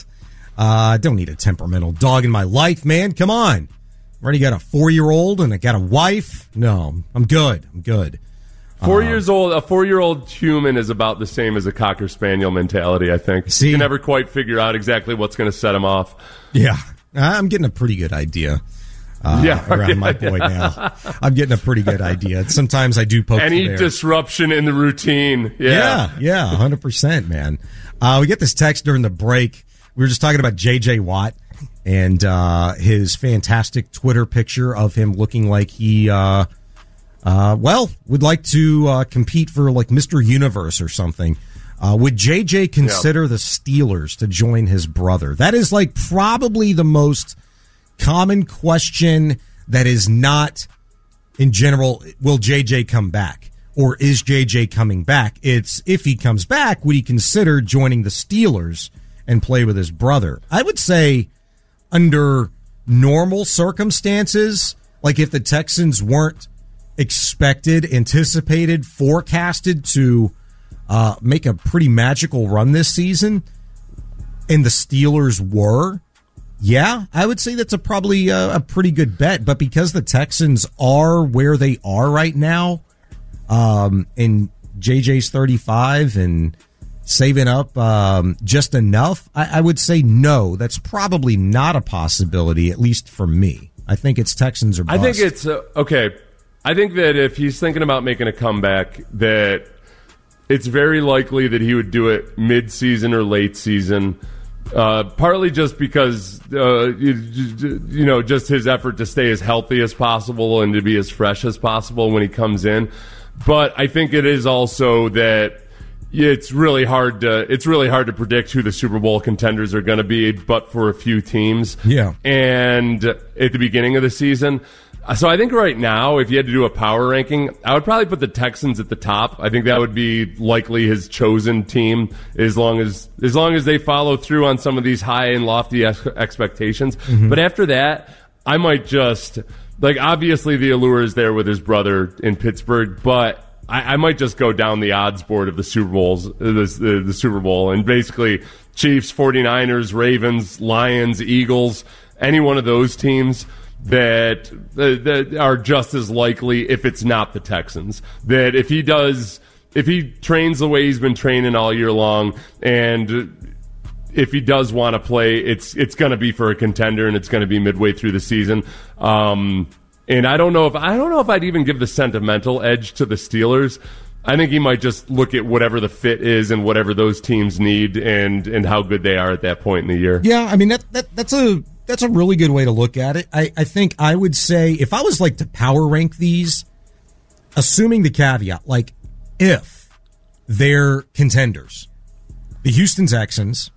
I uh, don't need a temperamental dog in my life, man. Come on. I already got a four-year-old and I got a wife. No, I'm good. I'm good. Four uh, years old, a four-year-old human is about the same as a Cocker Spaniel mentality, I think. See, you can never quite figure out exactly what's going to set him off. Yeah, I'm getting a pretty good idea uh, yeah, around yeah, my boy yeah. now. I'm getting a pretty good idea. Sometimes I do poke Any the disruption in the routine. Yeah, yeah, yeah, one hundred percent, man. Uh, we get this text during the break. We were just talking about J J Watt and uh, his fantastic Twitter picture of him looking like he... Uh, Uh, well, would like to uh, compete for like Mister Universe or something. Uh, would J J consider yeah. the Steelers to join his brother? That is like probably the most common question that is not in general, will J J come back? Or is J J coming back? It's if he comes back, would he consider joining the Steelers and play with his brother? I would say under normal circumstances, like if the Texans weren't expected, anticipated, forecasted to uh, make a pretty magical run this season, and the Steelers were, yeah, I would say that's a probably a, a pretty good bet. But because the Texans are where they are right now, um, and J J's thirty-five and saving up um, just enough, I, I would say no, that's probably not a possibility, at least for me. I think it's Texans or bust. I think it's, uh, okay, I think that if he's thinking about making a comeback, that it's very likely that he would do it mid-season or late season, uh, partly just because, uh, you, you know, just his effort to stay as healthy as possible and to be as fresh as possible when he comes in. But I think it is also that it's really hard to it's really hard to predict who the Super Bowl contenders are going to be, but for a few teams. Yeah. And at the beginning of the season. So I think right now, if you had to do a power ranking, I would probably put the Texans at the top. I think that would be likely his chosen team, as long as as long as they follow through on some of these high and lofty ex- expectations. Mm-hmm. But after that, I might just like obviously the allure is there with his brother in Pittsburgh, but I, I might just go down the odds board of the Super Bowls, the, the, the Super Bowl, and basically Chiefs, forty-niners, Ravens, Lions, Eagles, any one of those teams that, uh, that are just as likely, if it's not the Texans, that if he does, if he trains the way he's been training all year long, and if he does want to play, it's it's going to be for a contender, and it's going to be midway through the season. Um, and I don't know if I don't know if I'd even give the sentimental edge to the Steelers. I think he might just look at whatever the fit is and whatever those teams need, and and how good they are at that point in the year. Yeah, I mean that, that that's a that's a really good way to look at it. I, I think I would say if I was like to power rank these, assuming the caveat, like if they're contenders, the Houston Texans,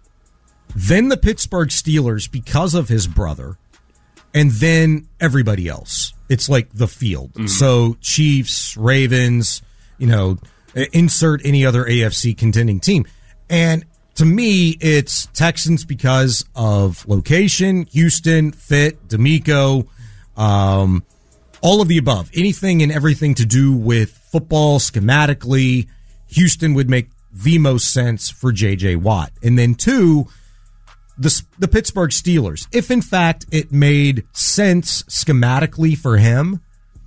then the Pittsburgh Steelers because of his brother, and then everybody else. It's like the field. Mm-hmm. So Chiefs, Ravens, you know, insert any other A F C contending team. And to me, it's Texans because of location, Houston, fit, D'Amico, um, all of the above. Anything and everything to do with football schematically, Houston would make the most sense for J J. Watt. And then two, the, the Pittsburgh Steelers. If in fact it made sense schematically for him,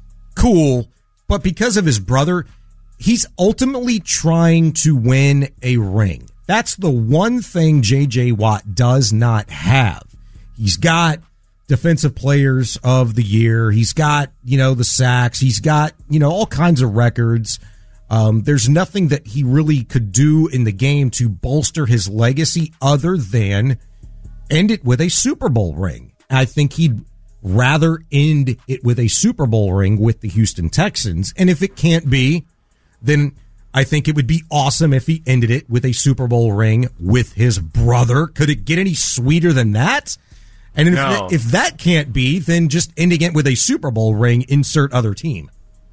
cool. But because of his brother, he's ultimately trying to win a ring. That's the one thing J J. Watt does not have. He's got defensive players of the year. He's got, you know, the sacks. He's got, you know, all kinds of records. Um, there's nothing that he really could do in the game to bolster his legacy other than end it with a Super Bowl ring. I think he'd rather end it with a Super Bowl ring with the Houston Texans. And if it can't be, then I think it would be awesome if he ended it with a Super Bowl ring with his brother. Could it get any sweeter than that? And if, No. that, if that can't be, then just ending it with a Super Bowl ring, insert other team.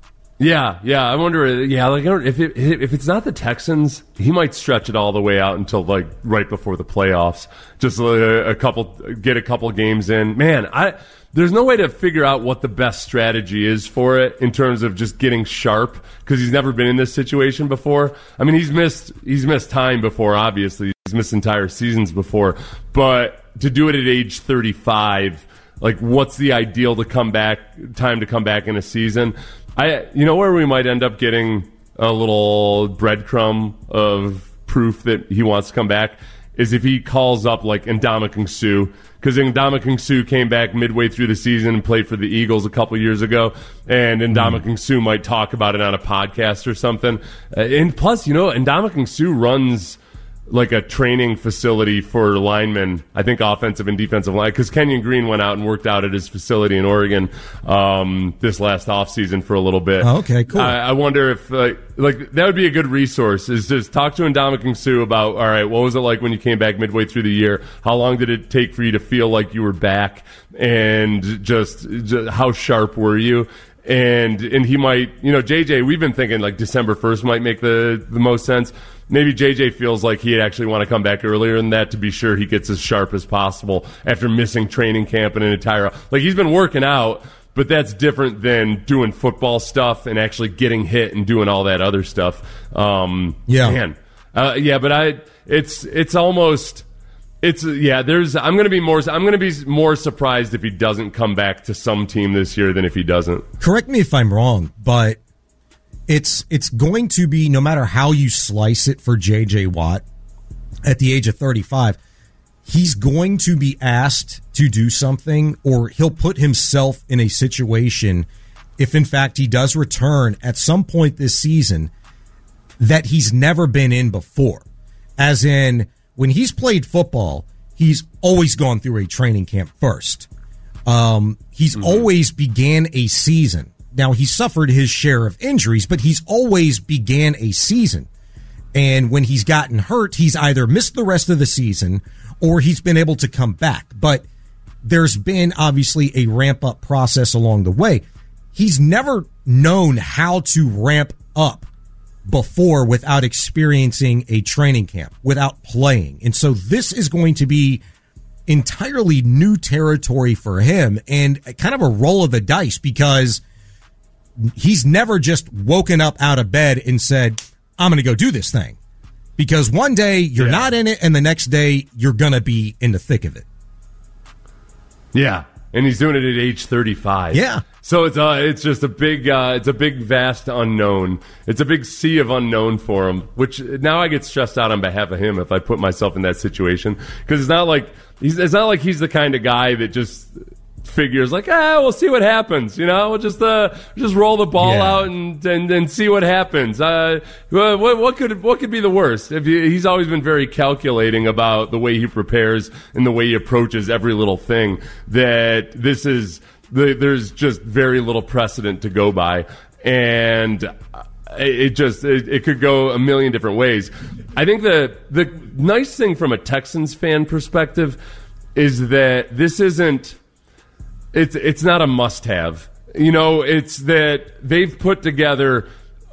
Yeah, yeah. I wonder. Yeah, like if it, if it's not the Texans, he might stretch it all the way out until like right before the playoffs. Just a, a couple, get a couple games in. Man, I there's no way to figure out what the best strategy is for it in terms of just getting sharp because he's never been in this situation before. I mean, he's missed he's missed time before. Obviously, he's missed entire seasons before, but to do it at age thirty-five, like what's the ideal to come back time to come back in a season? I, you know where we might end up getting a little breadcrumb of proof that he wants to come back is if he calls up like Ndamukong Suh, because Ndamukong Suh came back midway through the season and played for the Eagles a couple years ago, and Ndamukong Suh might talk about it on a podcast or something. Uh, and plus, you know, Ndamukong Suh runs like a training facility for linemen, I think offensive and defensive line, because Kenyon Green went out and worked out at his facility in Oregon um, this last offseason for a little bit. Oh, okay, cool. I, I wonder if, uh, like, that would be a good resource, is just talk to Ndamukong Suh about, all right, what was it like when you came back midway through the year? How long did it take for you to feel like you were back? And just, just how sharp were you? And and he might, you know, J J, we've been thinking like December first might make the, the most sense. Maybe J J feels like he'd actually want to come back earlier than that to be sure he gets as sharp as possible after missing training camp and an entire... Like, he's been working out, but that's different than doing football stuff and actually getting hit and doing all that other stuff. Um, yeah. Man. Uh, yeah, but I... It's it's almost... It's yeah. There's. I'm gonna be more. I'm gonna be more surprised if he doesn't come back to some team this year than if he doesn't. Correct me if I'm wrong, but it's it's going to be, no matter how you slice it for J J. Watt at the age of thirty-five, he's going to be asked to do something, or he'll put himself in a situation, if in fact he does return at some point this season, that he's never been in before. As in, when he's played football, he's always gone through a training camp first. Um, he's mm-hmm. always began a season. Now, he suffered his share of injuries, but he's always began a season. And when he's gotten hurt, he's either missed the rest of the season or he's been able to come back. But there's been obviously a ramp-up process along the way. He's never known how to ramp up before without experiencing a training camp, without playing. And so this is going to be entirely new territory for him and kind of a roll of the dice, because he's never just woken up out of bed and said, I'm going to go do this thing. Because one day you're yeah. not in it, and the next day you're going to be in the thick of it. Yeah. And he's doing it at age thirty-five. Yeah. So it's uh, it's just a big, uh, it's a big, vast unknown. It's a big sea of unknown for him, which now I get stressed out on behalf of him if I put myself in that situation. Because it's not like he's, it's not like he's the kind of guy that just figures like, ah, we'll see what happens. You know, we'll just uh, just roll the ball yeah. out and, and and see what happens. Uh, what, what could what could be the worst? If he, he's always been very calculating about the way he prepares and the way he approaches every little thing. That this is the, there's just very little precedent to go by, and it, it just it, it could go a million different ways. I think the the nice thing from a Texans fan perspective is that this isn't. It's it's not a must-have. You know, it's that they've put together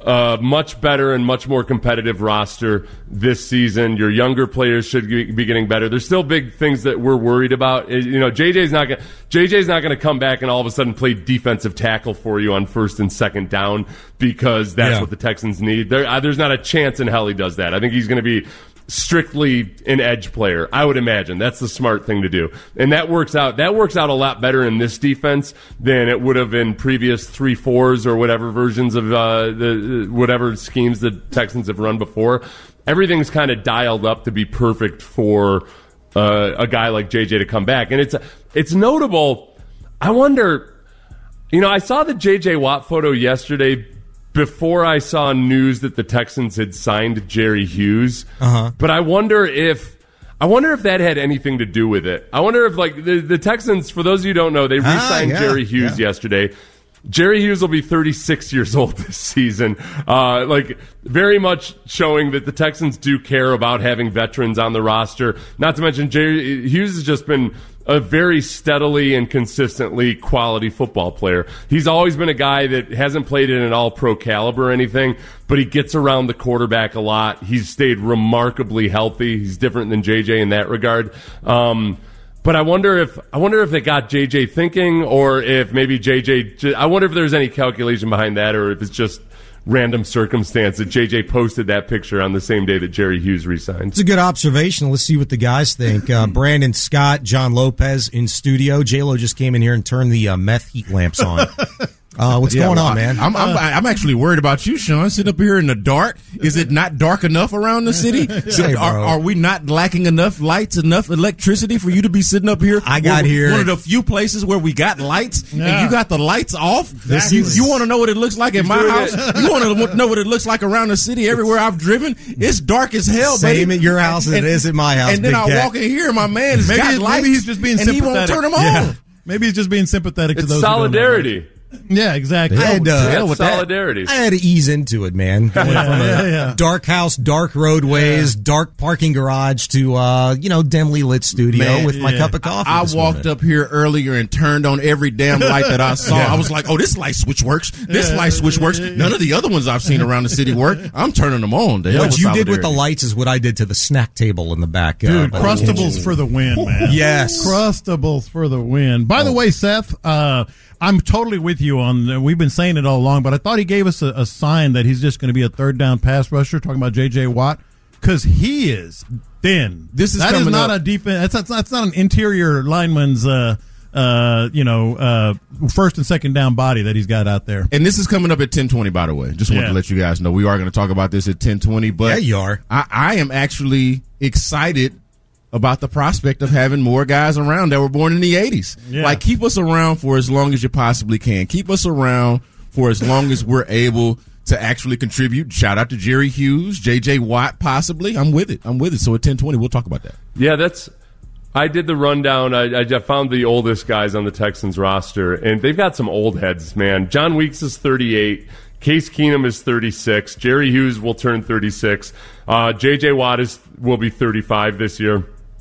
a much better and much more competitive roster this season. Your younger players should be getting better. There's still big things that we're worried about. You know, J J's not going J J's not going to come back and all of a sudden play defensive tackle for you on first and second down because that's Yeah. what the Texans need. There, uh, there's not a chance in hell he does that. I think he's going to be strictly an edge player, I would imagine. That's the smart thing to do. And that works out that works out a lot better in this defense than it would have in previous three fours or whatever versions of uh, the whatever schemes the Texans have run before. Everything's kind of dialed up to be perfect for uh, a guy like J J to come back. And it's it's notable. I wonder, you know, I saw the J J Watt photo yesterday before I saw news that the Texans had signed Jerry Hughes. Uh-huh. But I wonder if I wonder if that had anything to do with it. I wonder if, like, the, the Texans, for those of you who don't know, they re-signed ah, yeah, Jerry Hughes yeah. yesterday. Jerry Hughes will be thirty-six years old this season. Uh, like, very much showing that the Texans do care about having veterans on the roster. Not to mention, Jerry Hughes has just been a very steadily and consistently quality football player. He's always been a guy that hasn't played in an all-pro caliber or anything, but he gets around the quarterback a lot. He's stayed remarkably healthy. He's different than J J in that regard. Um, But I wonder if I wonder if they got J J thinking, or if maybe J J. I wonder if there's any calculation behind that, or if it's just random circumstance that J J posted that picture on the same day that Jerry Hughes re-signed. It's a good observation. Let's see what the guys think. Uh, Brandon Scott, John Lopez in studio. J-Lo just came in here and turned the uh, meth heat lamps on. Uh, what's Yeah, going well, on, man? I'm, I'm I'm actually worried about you, Sean. Sit up here in the dark. Is it not dark enough around the city? Say, are, bro. are we not lacking enough lights, enough electricity for you to be sitting up here? I got We're here- one of the few places where we got lights, Yeah. and you got the lights off. This you is- you want to know what it looks like at He's my doing house? it. You want to know what it looks like around the city? Everywhere I've driven, it's dark as hell. Same baby. at your house as it is at my house, And then Big I Cat. walk in here, my man has Maybe, got maybe lights, he's just being and he sympathetic. won't turn them Yeah. on. Maybe he's just being sympathetic to It's those who don't know. solidarity. Yeah, exactly. I had, uh, Yeah, with that. solidarity. I had to ease into it, man. Going Yeah, from a yeah, yeah. dark house, dark roadways, dark parking garage to, uh, you know, dimly lit studio Man, with my yeah. cup of coffee. I this walked morning. up here earlier and turned on every damn light that I saw. Yeah. I was like, oh, this light switch works. This Yeah. light switch works. None of the other ones I've seen around the city work. I'm turning them on. The hell What with you did with the solidarity. lights is what I did to the snack table in the back. uh, Dude, by the Crustables kitchen. for the win, man. Yes. Crustables for the win. By the way, Seth, uh, I'm totally with you on, uh, we've been saying it all along, but I thought he gave us a, a sign that he's just going to be a third down pass rusher, talking about J J Watt, because he is thin. This is that is coming not up. a defense. That's, that's, that's not an interior lineman's, uh, uh, you know, uh, first and second down body that he's got out there. And this is coming up at ten twenty, by the way. Just want Yeah. to let you guys know. We are going to talk about this at ten twenty, but Yeah, you are. I, I am actually excited about the prospect of having more guys around that were born in the eighties. Yeah. Like, keep us around for as long as you possibly can. Keep us around for as long as we're able to actually contribute. Shout out to Jerry Hughes, J J Watt, possibly. I'm with it. I'm with it. So at ten twenty, we'll talk about that. Yeah, that's. I did the rundown. I, I found the oldest guys on the Texans roster, and they've got some old heads, man. John Weeks is thirty-eight. Case Keenum is thirty-six. Jerry Hughes will turn thirty-six. Uh, J J Watt is will be thirty-five this year.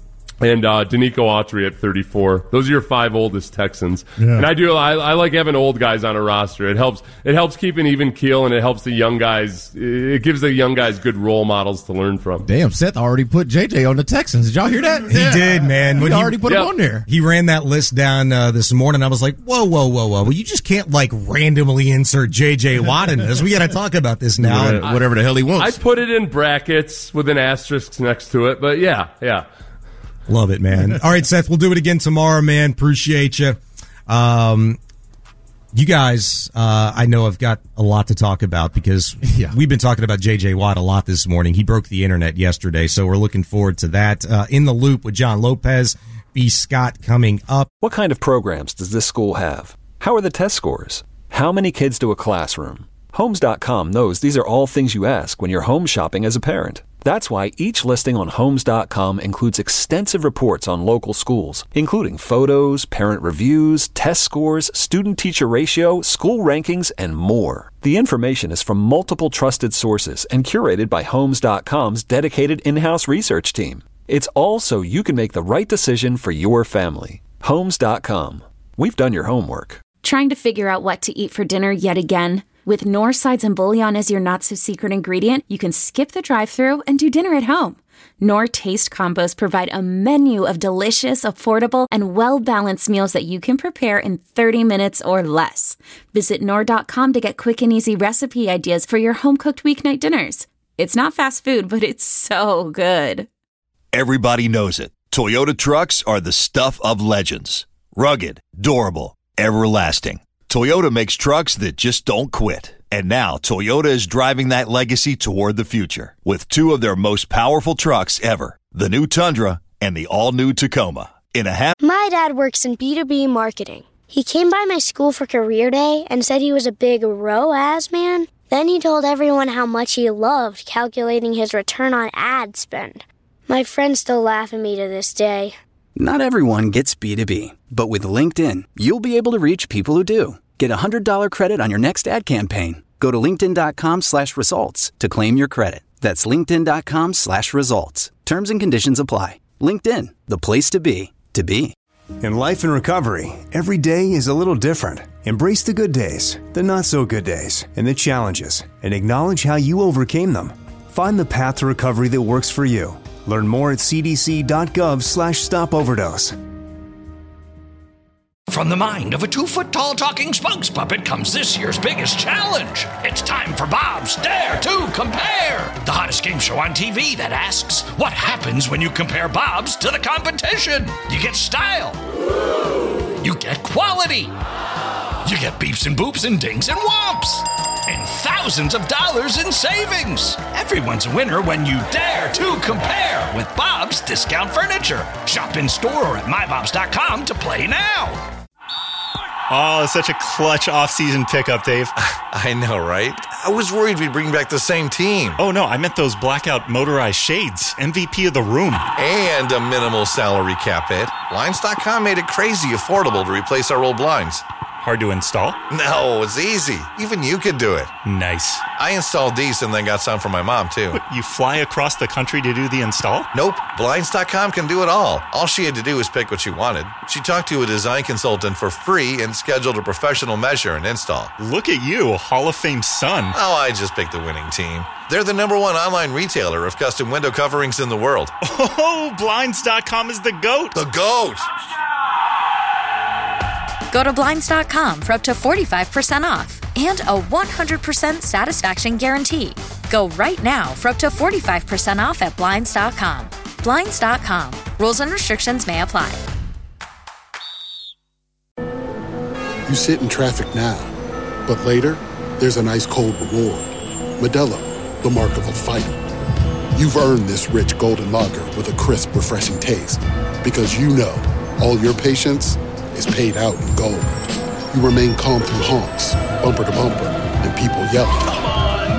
And uh, Danico Autry at thirty-four. Those are your five oldest Texans. Yeah. And I do. I, I like having old guys on a roster. It helps. It helps keep an even keel, and it helps the young guys. It gives the young guys good role models to learn from. Damn, Seth already put J J on the Texans. Did y'all hear that? He did, man. He When already put Yep. him on there. He ran that list down uh, this morning. I was like, whoa, whoa, whoa, whoa. Well, you just can't, like, randomly insert J J Watt in this. We got to talk about this now. Whatever, whatever the hell he I wants. put it in brackets with an asterisk next to it, but yeah, yeah. Love it, man. All right, Seth, we'll do it again tomorrow, man. Appreciate you. Um, you guys, uh, I know I've got a lot to talk about because Yeah. we've been talking about J J Watt a lot this morning. He broke the internet yesterday, so we're looking forward to that. Uh, in the Loop with John Lopez, B. Scott coming up. What kind of programs does this school have? How are the test scores? How many kids do a classroom? Homes dot com knows these are all things you ask when you're home shopping as a parent. That's why each listing on Homes dot com includes extensive reports on local schools, including photos, parent reviews, test scores, student-teacher ratio, school rankings, and more. The information is from multiple trusted sources and curated by Homes dot com's dedicated in-house research team. It's all so you can make the right decision for your family. Homes dot com. We've done your homework. Trying to figure out what to eat for dinner yet again? With Knorr sides and bouillon as your not-so-secret ingredient, you can skip the drive-thru and do dinner at home. Knorr Taste Combos provide a menu of delicious, affordable, and well-balanced meals that you can prepare in thirty minutes or less. Visit Knorr dot com to get quick and easy recipe ideas for your home-cooked weeknight dinners. It's not fast food, but it's so good. Everybody knows it. Toyota trucks are the stuff of legends. Rugged, durable, everlasting. Toyota makes trucks that just don't quit. And now Toyota is driving that legacy toward the future with two of their most powerful trucks ever, the new Tundra and the all-new Tacoma. In a half- My dad works in B two B marketing. He came by my school for career day and said he was a big R O A S man. Then he told everyone how much he loved calculating his return on ad spend. My friends still laugh at me to this day. Not everyone gets B two B, but with LinkedIn, you'll be able to reach people who do. Get a one hundred dollars credit on your next ad campaign. Go to linkedin.com slash results to claim your credit. That's linkedin.com slash results. Terms and conditions apply. LinkedIn, the place to be, to be. In life and recovery, every day is a little different. Embrace the good days, the not so good days, and the challenges, and acknowledge how you overcame them. Find the path to recovery that works for you. Learn more at cdc.gov slash stop overdose. From the mind of a two-foot-tall talking spokes puppet comes this year's biggest challenge. It's time for Bob's Dare to Compare, the hottest game show on T V that asks, what happens when you compare Bob's to the competition? You get style. You get quality. You get beeps and boops and dings and whomps. And thousands of dollars in savings. Everyone's a winner when you dare to compare with Bob's Discount Furniture. Shop in store or at my bobs dot com to play now. Oh, such a clutch off-season pickup, Dave. I know, right? I was worried we'd bring back the same team. Oh, no, I meant those blackout motorized shades. M V P of the room. And a minimal salary cap hit. Blinds dot com made it crazy affordable to replace our old blinds. Hard to install? No, it's easy. Even you could do it. Nice. I installed these and then got some for my mom, too. What, you fly across the country to do the install? Nope. Blinds dot com can do it all. All she had to do was pick what she wanted. She talked to a design consultant for free and scheduled a professional measure and install. Look at you, a Hall of Fame son. Oh, I just picked the winning team. They're the number one online retailer of custom window coverings in the world. Oh, Blinds dot com is the GOAT. The GOAT! Go to Blinds dot com for up to forty-five percent off and a one hundred percent satisfaction guarantee. Go right now for up to forty-five percent off at Blinds dot com. Blinds dot com. Rules and restrictions may apply. You sit in traffic now, but later, there's an ice cold reward. Modelo, the mark of a fighter. You've earned this rich golden lager with a crisp, refreshing taste. Because you know, all your patience is paid out in gold. You remain calm through honks, bumper to bumper, and people yelling. Come on,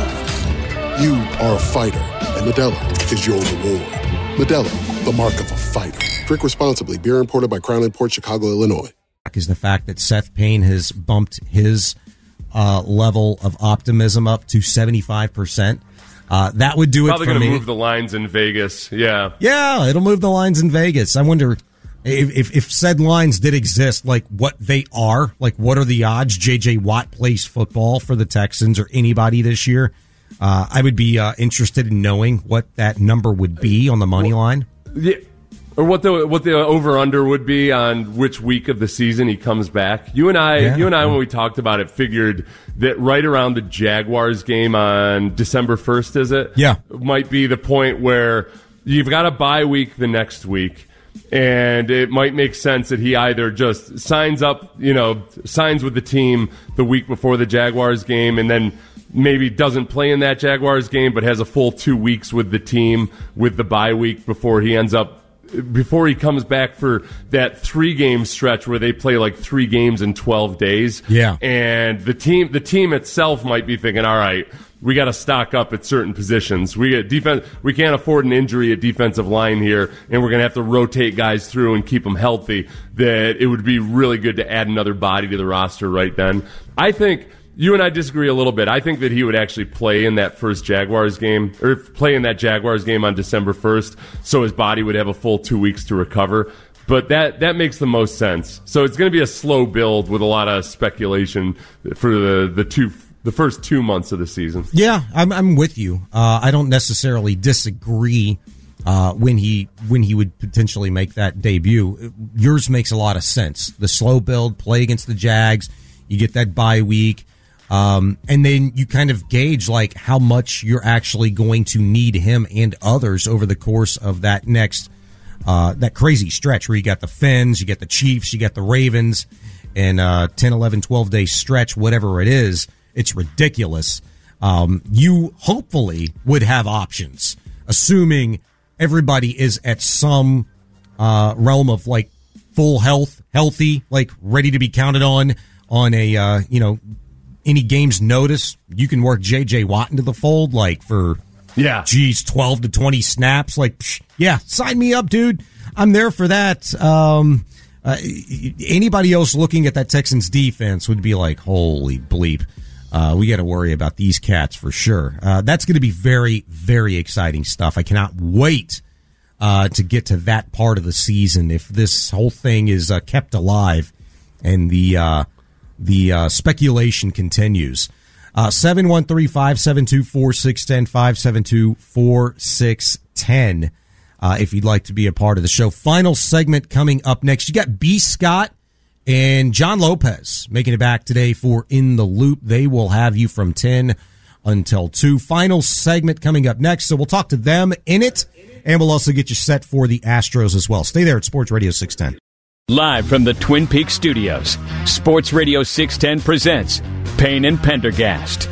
move! You are a fighter, and Modelo is your reward. Modelo, the mark of a fighter. Drink responsibly. Beer imported by Crown Imports, Chicago, Illinois. Is the fact that Seth Payne has bumped his uh, level of optimism up to seventy-five percent. Uh, that would do Probably it for me. Probably going to move the lines in Vegas. Yeah. Yeah, it'll move the lines in Vegas. I wonder if, if, if said lines did exist, like what they are, like what are the odds J J. Watt plays football for the Texans or anybody this year. Uh, I would be uh, interested in knowing what that number would be on the money line. Yeah. Or what the what the over under would be on which week of the season he comes back. You and I, yeah. you and I, when we talked about it, figured that right around the Jaguars game on December first, is it? Yeah, might be the point where you've got a bye week the next week, and it might make sense that he either just signs up, you know, signs with the team the week before the Jaguars game, and then maybe doesn't play in that Jaguars game, but has a full two weeks with the team with the bye week before he ends up. Before he comes back for that three-game stretch where they play like three games in twelve days. Yeah. And the team the team itself might be thinking, all right, we got to stock up at certain positions. We get defense. We can't afford an injury at defensive line here, and we're going to have to rotate guys through and keep them healthy. That it would be really good to add another body to the roster right then. I think you and I disagree a little bit. I think that he would actually play in that first Jaguars game, or play in that Jaguars game on December first, so his body would have a full two weeks to recover. But that, that makes the most sense. So it's going to be a slow build with a lot of speculation for the, the two the first two months of the season. Yeah, I'm, I'm with you. Uh, I don't necessarily disagree uh, when he when he would potentially make that debut. Yours makes a lot of sense. The slow build, play against the Jags, you get that bye week, um, and then you kind of gauge like how much you're actually going to need him and others over the course of that next uh, that crazy stretch where you got the Fins, you get the Chiefs, you got the Ravens, and uh, ten, eleven, twelve day stretch, whatever it is. It's ridiculous. Um, you hopefully would have options, assuming everybody is at some uh, realm of like full health, healthy, like ready to be counted on on a uh, you know any game's notice. You can work J J Watt into the fold, like for yeah, geez, twelve to twenty snaps. Like, psh, yeah, sign me up, dude. I'm there for that. Um, uh, anybody else looking at that Texans defense would be like, holy bleep. Uh, we got to worry about these cats for sure. Uh, that's going to be very, very exciting stuff. I cannot wait uh, to get to that part of the season. If this whole thing is uh, kept alive and the uh, the uh, speculation continues. Uh, seven one three, five seven two, four six one zero, five seven two, four six one zero uh, if you'd like to be a part of the show. Final segment coming up next. You got B. Scott and John Lopez making it back today for In the Loop. They will have you from ten until two. Final segment coming up next, so we'll talk to them in it, and we'll also get you set for the Astros as well. Stay there at Sports Radio six ten. Live from the Twin Peaks studios, Sports Radio six ten presents Payne and Pendergast.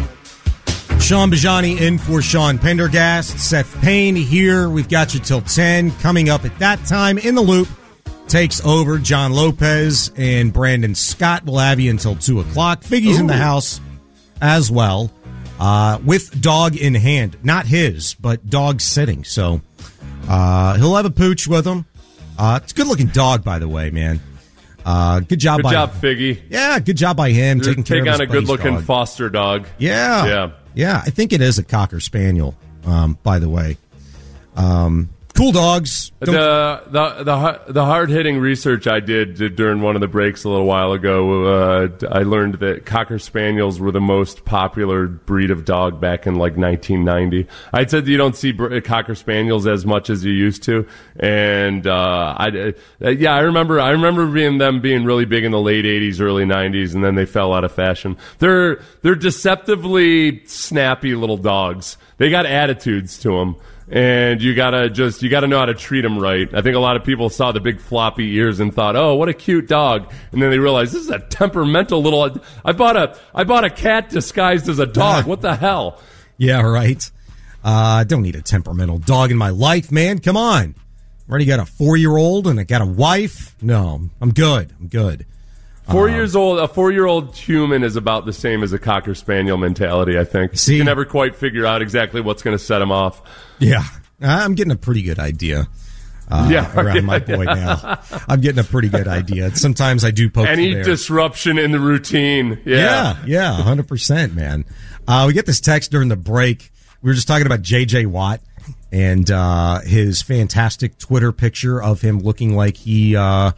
Sean Bajani in for Sean Pendergast. Seth Payne here. We've got you till ten. Coming up at that time, In the Loop takes over. John Lopez and Brandon Scott will have you until two o'clock. Figgy's Ooh. in the house as well, uh, with dog in hand. Not his, but dog sitting. So uh, he'll have a pooch with him. Uh, it's a good-looking dog, by the way, man. Uh, good job good by job, Figgy. Yeah, good job by him. You're taking care take of on his a good-looking dog. foster dog. Yeah. Yeah. Yeah, I think it is a Cocker Spaniel, um, by the way. Um, cool dogs. Don't... The the the the hard hitting research I did during one of the breaks a little while ago, uh, I learned that Cocker Spaniels were the most popular breed of dog back in like nineteen ninety. I said you don't see Cocker Spaniels as much as you used to, and uh, I uh, yeah I remember I remember being them being really big in the late eighties, early nineties, and then they fell out of fashion. They're they're deceptively snappy little dogs. They got attitudes to them. And you gotta just you gotta know how to treat them right. I think a lot of people saw the big floppy ears and thought, "Oh, what a cute dog," and then they realized this is a temperamental little. I bought a I bought a cat disguised as a dog. What the hell? Yeah, right. I uh, don't need a temperamental dog in my life, man. Come on. I already got a four-year-old and I got a wife. No, I'm good. I'm good. Four uh, years old, a four-year-old human is about the same as a Cocker Spaniel mentality, I think. See? You can never quite figure out exactly what's going to set him off. Yeah, I'm getting a pretty good idea uh, yeah, around yeah. my boy now. I'm getting a pretty good idea. Sometimes I do poke Any the bear. disruption in the routine. Yeah, yeah, yeah, one hundred percent, man. Uh, we get this text during the break. We were just talking about J J Watt and uh, his fantastic Twitter picture of him looking like he... Uh,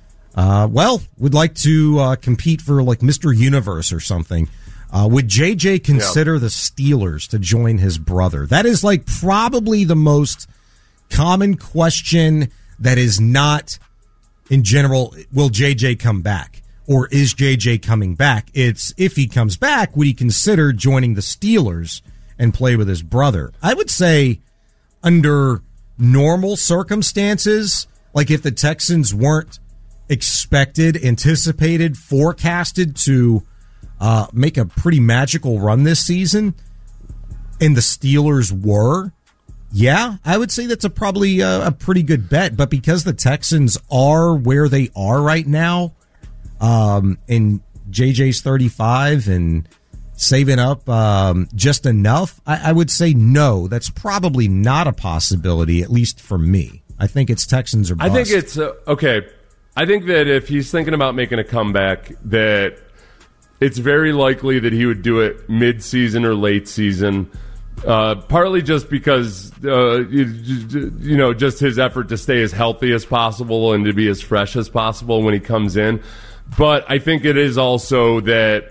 Uh, well, would like to uh, compete for like Mister Universe or something. Uh, would J J consider yeah. the Steelers to join his brother? That is like probably the most common question that is not in general, will J J come back? Or is J J coming back? It's if he comes back, would he consider joining the Steelers and play with his brother? I would say under normal circumstances, like if the Texans weren't expected, anticipated, forecasted to uh, make a pretty magical run this season, and the Steelers were, yeah, I would say that's a probably a, a pretty good bet. But because the Texans are where they are right now, um, and J J's thirty-five and saving up um, just enough, I, I would say no, that's probably not a possibility, at least for me. I think it's Texans or bust. I think it's, uh, okay, I think that if he's thinking about making a comeback, that it's very likely that he would do it mid-season or late season, uh, partly just because, uh, you, you know, just his effort to stay as healthy as possible and to be as fresh as possible when he comes in. But I think it is also that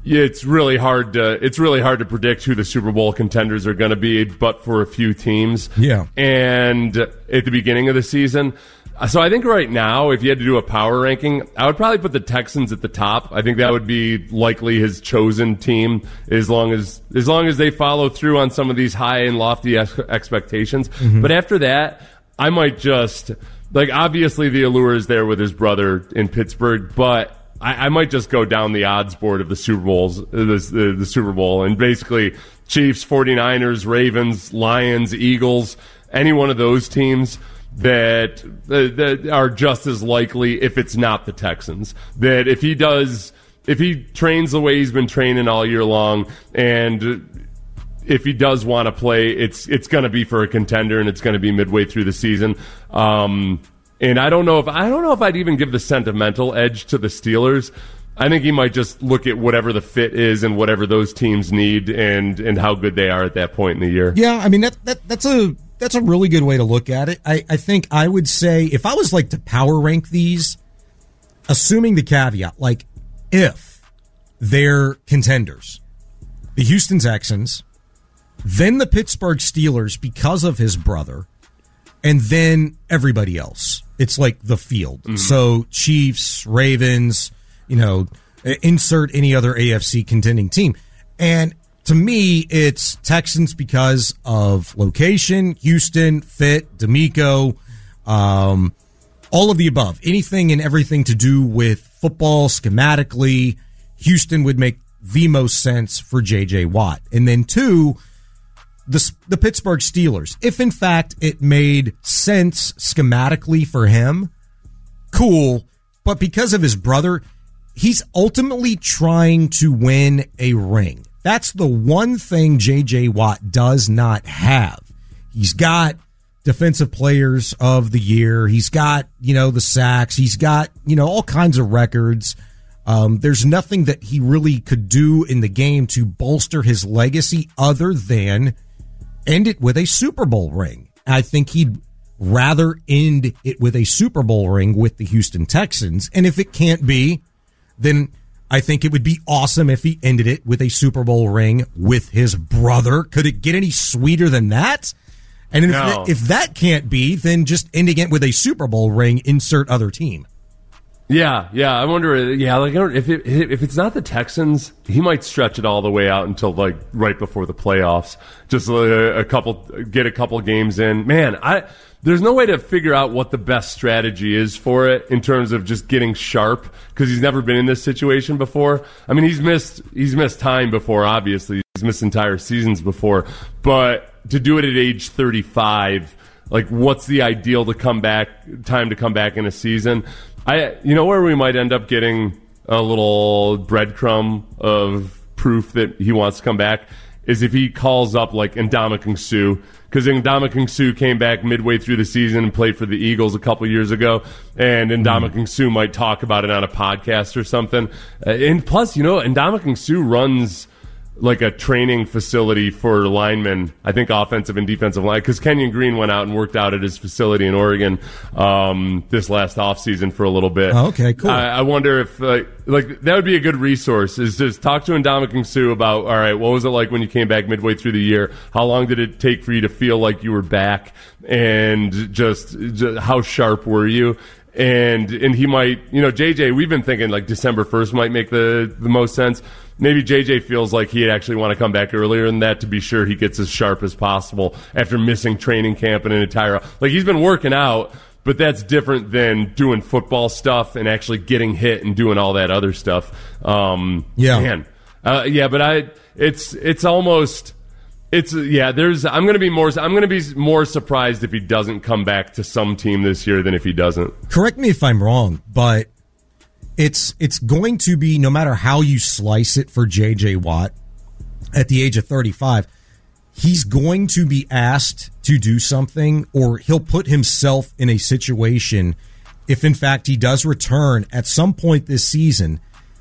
it's really hard to it's really hard to predict who the Super Bowl contenders are going to be, but for a few teams. Yeah. And at the beginning of the season. So I think right now, if you had to do a power ranking, I would probably put the Texans at the top. I think that would be likely his chosen team, as long as as long as they follow through on some of these high and lofty ex- expectations. Mm-hmm. But after that, I might just, like, obviously the allure is there with his brother in Pittsburgh, but I, I might just go down the odds board of the Super Bowls, the, the, the Super Bowl, and basically Chiefs, 49ers, Ravens, Lions, Eagles, any one of those teams that, uh, that are just as likely, if it's not the Texans, that if he does, if he trains the way he's been training all year long, and if he does want to play, it's it's going to be for a contender, and it's going to be midway through the season. Um, and I don't know if I don't know if I'd even give the sentimental edge to the Steelers. I think he might just look at whatever the fit is and whatever those teams need, and and how good they are at that point in the year. Yeah, I mean that that that's a that's a really good way to look at it. I, I think I would say, if I was like to power rank these, assuming the caveat, like if they're contenders, the Houston Texans, then the Pittsburgh Steelers because of his brother, and then everybody else. It's like the field. Mm-hmm. So Chiefs, Ravens, you know, insert any other A F C contending team. And to me, it's Texans because of location, Houston, fit, D'Amico, um, all of the above. Anything and everything to do with football schematically, Houston would make the most sense for J J. Watt. And then two, the, the Pittsburgh Steelers. If, in fact, it made sense schematically for him, cool. But because of his brother, he's ultimately trying to win a ring. That's the one thing J J. Watt does not have. He's got defensive players of the year. He's got, you know, the sacks. He's got, you know, all kinds of records. Um, there's nothing that he really could do in the game to bolster his legacy other than end it with a Super Bowl ring. I think he'd rather end it with a Super Bowl ring with the Houston Texans. And if it can't be, then I think it would be awesome if he ended it with a Super Bowl ring with his brother. Could it get any sweeter than that? And if, No. that, if that can't be, then just ending it with a Super Bowl ring, insert other team. Yeah, yeah. I wonder. Yeah, like if it, if it's not the Texans, he might stretch it all the way out until like right before the playoffs. Just a, a couple, get a couple games in. Man, I there's no way to figure out what the best strategy is for it in terms of just getting sharp, because he's never been in this situation before. I mean, he's missed he's missed time before. Obviously, he's missed entire seasons before. But to do it at age thirty-five, like, what's the ideal to come back time to come back in a season? I, you know, where we might end up getting a little breadcrumb of proof that he wants to come back is if he calls up like Ndamukong Suh, because Ndamukong Suh came back midway through the season and played for the Eagles a couple years ago, and Ndamukong Suh might talk about it on a podcast or something. Uh, and plus, you know, Ndamukong Suh runs like a training facility for linemen, I think offensive and defensive line, because Kenyon Green went out and worked out at his facility in Oregon um, this last offseason for a little bit. Oh, okay, cool. I, I wonder if, uh, like, that would be a good resource, is just talk to Ndamukong Suh about, all right, what was it like when you came back midway through the year? How long did it take for you to feel like you were back? And just, just how sharp were you? And and he might, you know, J J, we've been thinking like December first might make the, the most sense. Maybe J J feels like he'd actually want to come back earlier than that to be sure he gets as sharp as possible after missing training camp and an entire, like, he's been working out, but that's different than doing football stuff and actually getting hit and doing all that other stuff. Um, yeah. Man. Uh, yeah, but I, it's, it's almost, It's yeah. There's. I'm going to be more. I'm going to be more surprised if he doesn't come back to some team this year than if he doesn't. Correct me if I'm wrong, but it's it's going to be, no matter how you slice it for J J. Watt at the age of thirty-five, he's going to be asked to do something, or he'll put himself in a situation, if in fact he does return at some point this season,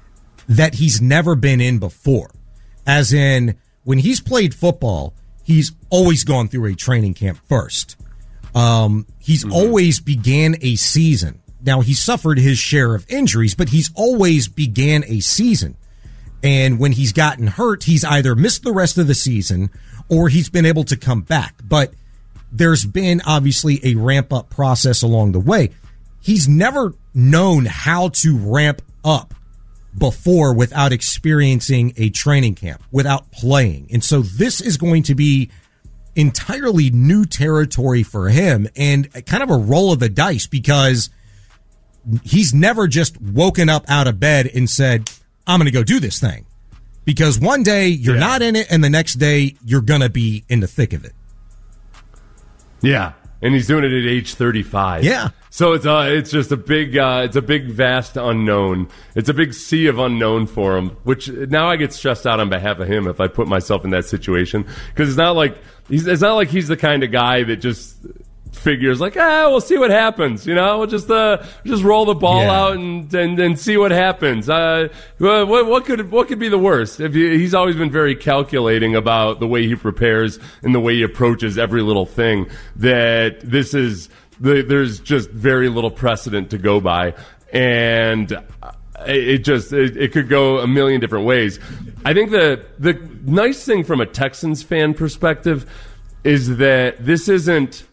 that he's never been in before. As in, when he's played football, he's always gone through a training camp first. Um, he's mm-hmm. always began a season. Now, he suffered his share of injuries, but he's always began a season. And when he's gotten hurt, he's either missed the rest of the season or he's been able to come back. But there's been obviously a ramp up process along the way. He's never known how to ramp up before without experiencing a training camp, without playing. And so this is going to be entirely new territory for him and kind of a roll of the dice because he's never just woken up out of bed and said, I'm going to go do this thing. Because one day you're yeah. not in it and the next day you're going to be in the thick of it. Yeah. And he's doing it at age thirty-five. Yeah. So it's uh, it's just a big, uh, it's a big, vast unknown. It's a big sea of unknown for him, which now I get stressed out on behalf of him if I put myself in that situation. Because it's not like he's, it's not like he's the kind of guy that just figures like, ah, we'll see what happens. You know, we'll just uh, just roll the ball yeah. out and, and and see what happens. Uh, what what could what could be the worst? If he, he's always been very calculating about the way he prepares and the way he approaches every little thing. That this is the, there's just very little precedent to go by, and it just it, it could go a million different ways. I think the the nice thing from a Texans fan perspective is that this isn't.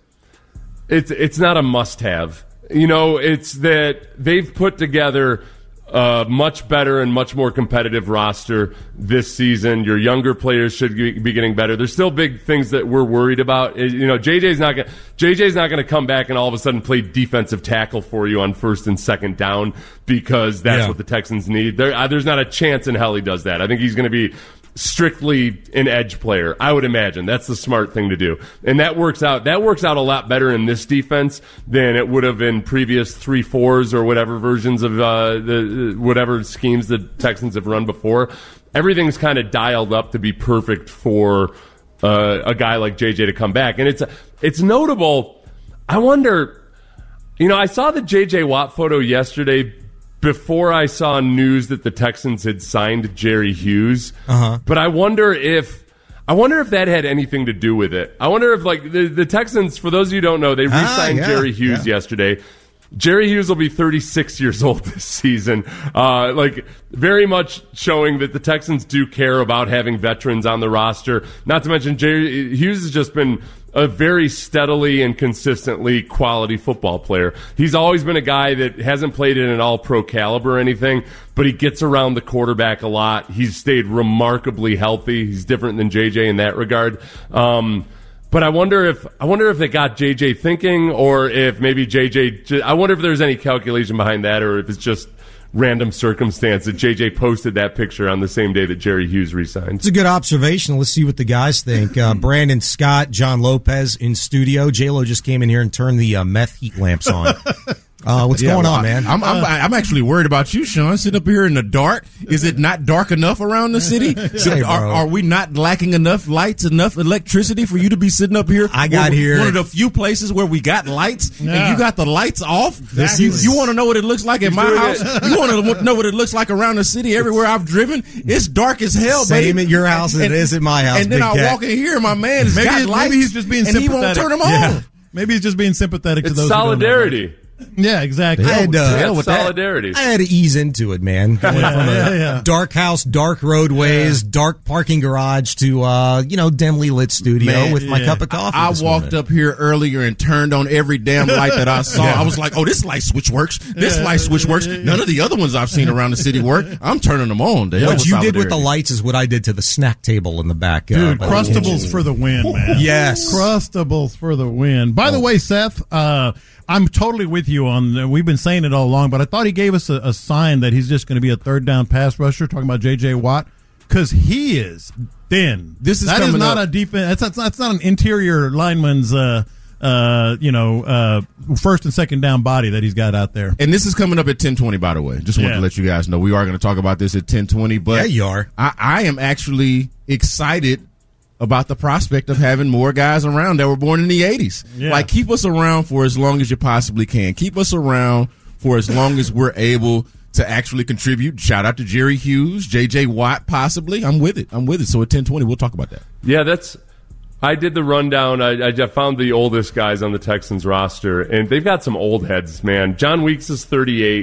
It's it's not a must-have. You know, it's that they've put together a much better and much more competitive roster this season. Your younger players should be getting better. There's still big things that we're worried about. You know, J J's not gonna J J's not going to come back and all of a sudden play defensive tackle for you on first and second down because that's yeah. what the Texans need. There, uh, there's not a chance in hell he does that. I think he's going to be strictly an edge player, I would imagine. That's the smart thing to do. And that works out that works out a lot better in this defense than it would have in previous three fours or whatever versions of uh, the whatever schemes the Texans have run before. Everything's kind of dialed up to be perfect for uh, a guy like J J to come back. And it's it's notable. I wonder, you know, I saw the J J Watt photo yesterday before I saw news that the Texans had signed Jerry Hughes. Uh-huh. But I wonder if I wonder if that had anything to do with it. I wonder if, like, the, the Texans, for those of you who don't know, they re-signed ah, yeah, Jerry Hughes yeah. yesterday. Jerry Hughes will be thirty-six years old this season. Uh, like, very much showing that the Texans do care about having veterans on the roster. Not to mention, Jerry Hughes has just been a very steadily and consistently quality football player. He's always been a guy that hasn't played in an all-pro caliber or anything, but he gets around the quarterback a lot. He's stayed remarkably healthy. He's different than J J in that regard. Um, but I wonder if I wonder if they got J J thinking, or if maybe J J. I wonder if there's any calculation behind that, or if it's just random circumstance that J J posted that picture on the same day that Jerry Hughes resigned. It's a good observation. Let's see what the guys think. Uh, Brandon Scott, John Lopez in studio. J-Lo just came in here and turned the uh, meth heat lamps on. Uh, what's yeah, going well, on, man? I'm, I'm I'm actually worried about you, Sean. Sitting up here in the dark. Is it not dark enough around the city? So hey, are, are we not lacking enough lights, enough electricity for you to be sitting up here? I got We're, here. One of the few places where we got lights, yeah. and you got the lights off. Exactly. You, you want to know what it looks like at my house? You want to know what it looks like around the city everywhere I've driven? It's dark as hell, Same baby. at your house as and, it is at my house. And then Big I cat. walk in here, and my man has maybe, got lights, maybe he's just being and sympathetic. he won't turn them yeah. on. Maybe he's just being sympathetic It's to those solidarity. Who don't know. Yeah, exactly. I had, uh, Yeah, with solidarity. That, I had to ease into it, man. Going Yeah, from a yeah, yeah. dark house, dark roadways, yeah. dark parking garage to, uh, you know, dimly lit studio Man, with my yeah. cup of coffee. I this walked morning. up here earlier and turned on every damn light that I saw. Yeah. I was like, oh, this light switch works. This Yeah. light switch works. None of the other ones I've seen around the city work. I'm turning them on. The hell What with you did with the solidarity. lights is what I did to the snack table in the back. Dude, uh, Crustables for the win, man. Yes. Crustables for the win. By the way, Seth, uh, I'm totally with you on, uh, we've been saying it all along, but I thought he gave us a, a sign that he's just going to be a third down pass rusher, talking about J J Watt, because he is thin. This is that is coming not up. a defense. That's, that's, that's not an interior lineman's, uh, uh, you know, uh, first and second down body that he's got out there. And this is coming up at ten twenty, by the way. Just want Yeah. to let you guys know. We are going to talk about this at ten twenty, but Yeah, you are. I, I am actually excited about the prospect of having more guys around that were born in the eighties. Yeah. Like, keep us around for as long as you possibly can. Keep us around for as long as we're able to actually contribute. Shout out to Jerry Hughes, J J Watt, possibly. I'm with it. I'm with it. So at ten twenty, we'll talk about that. Yeah, that's. I did the rundown. I, I found the oldest guys on the Texans roster, and they've got some old heads, man. John Weeks is thirty-eight.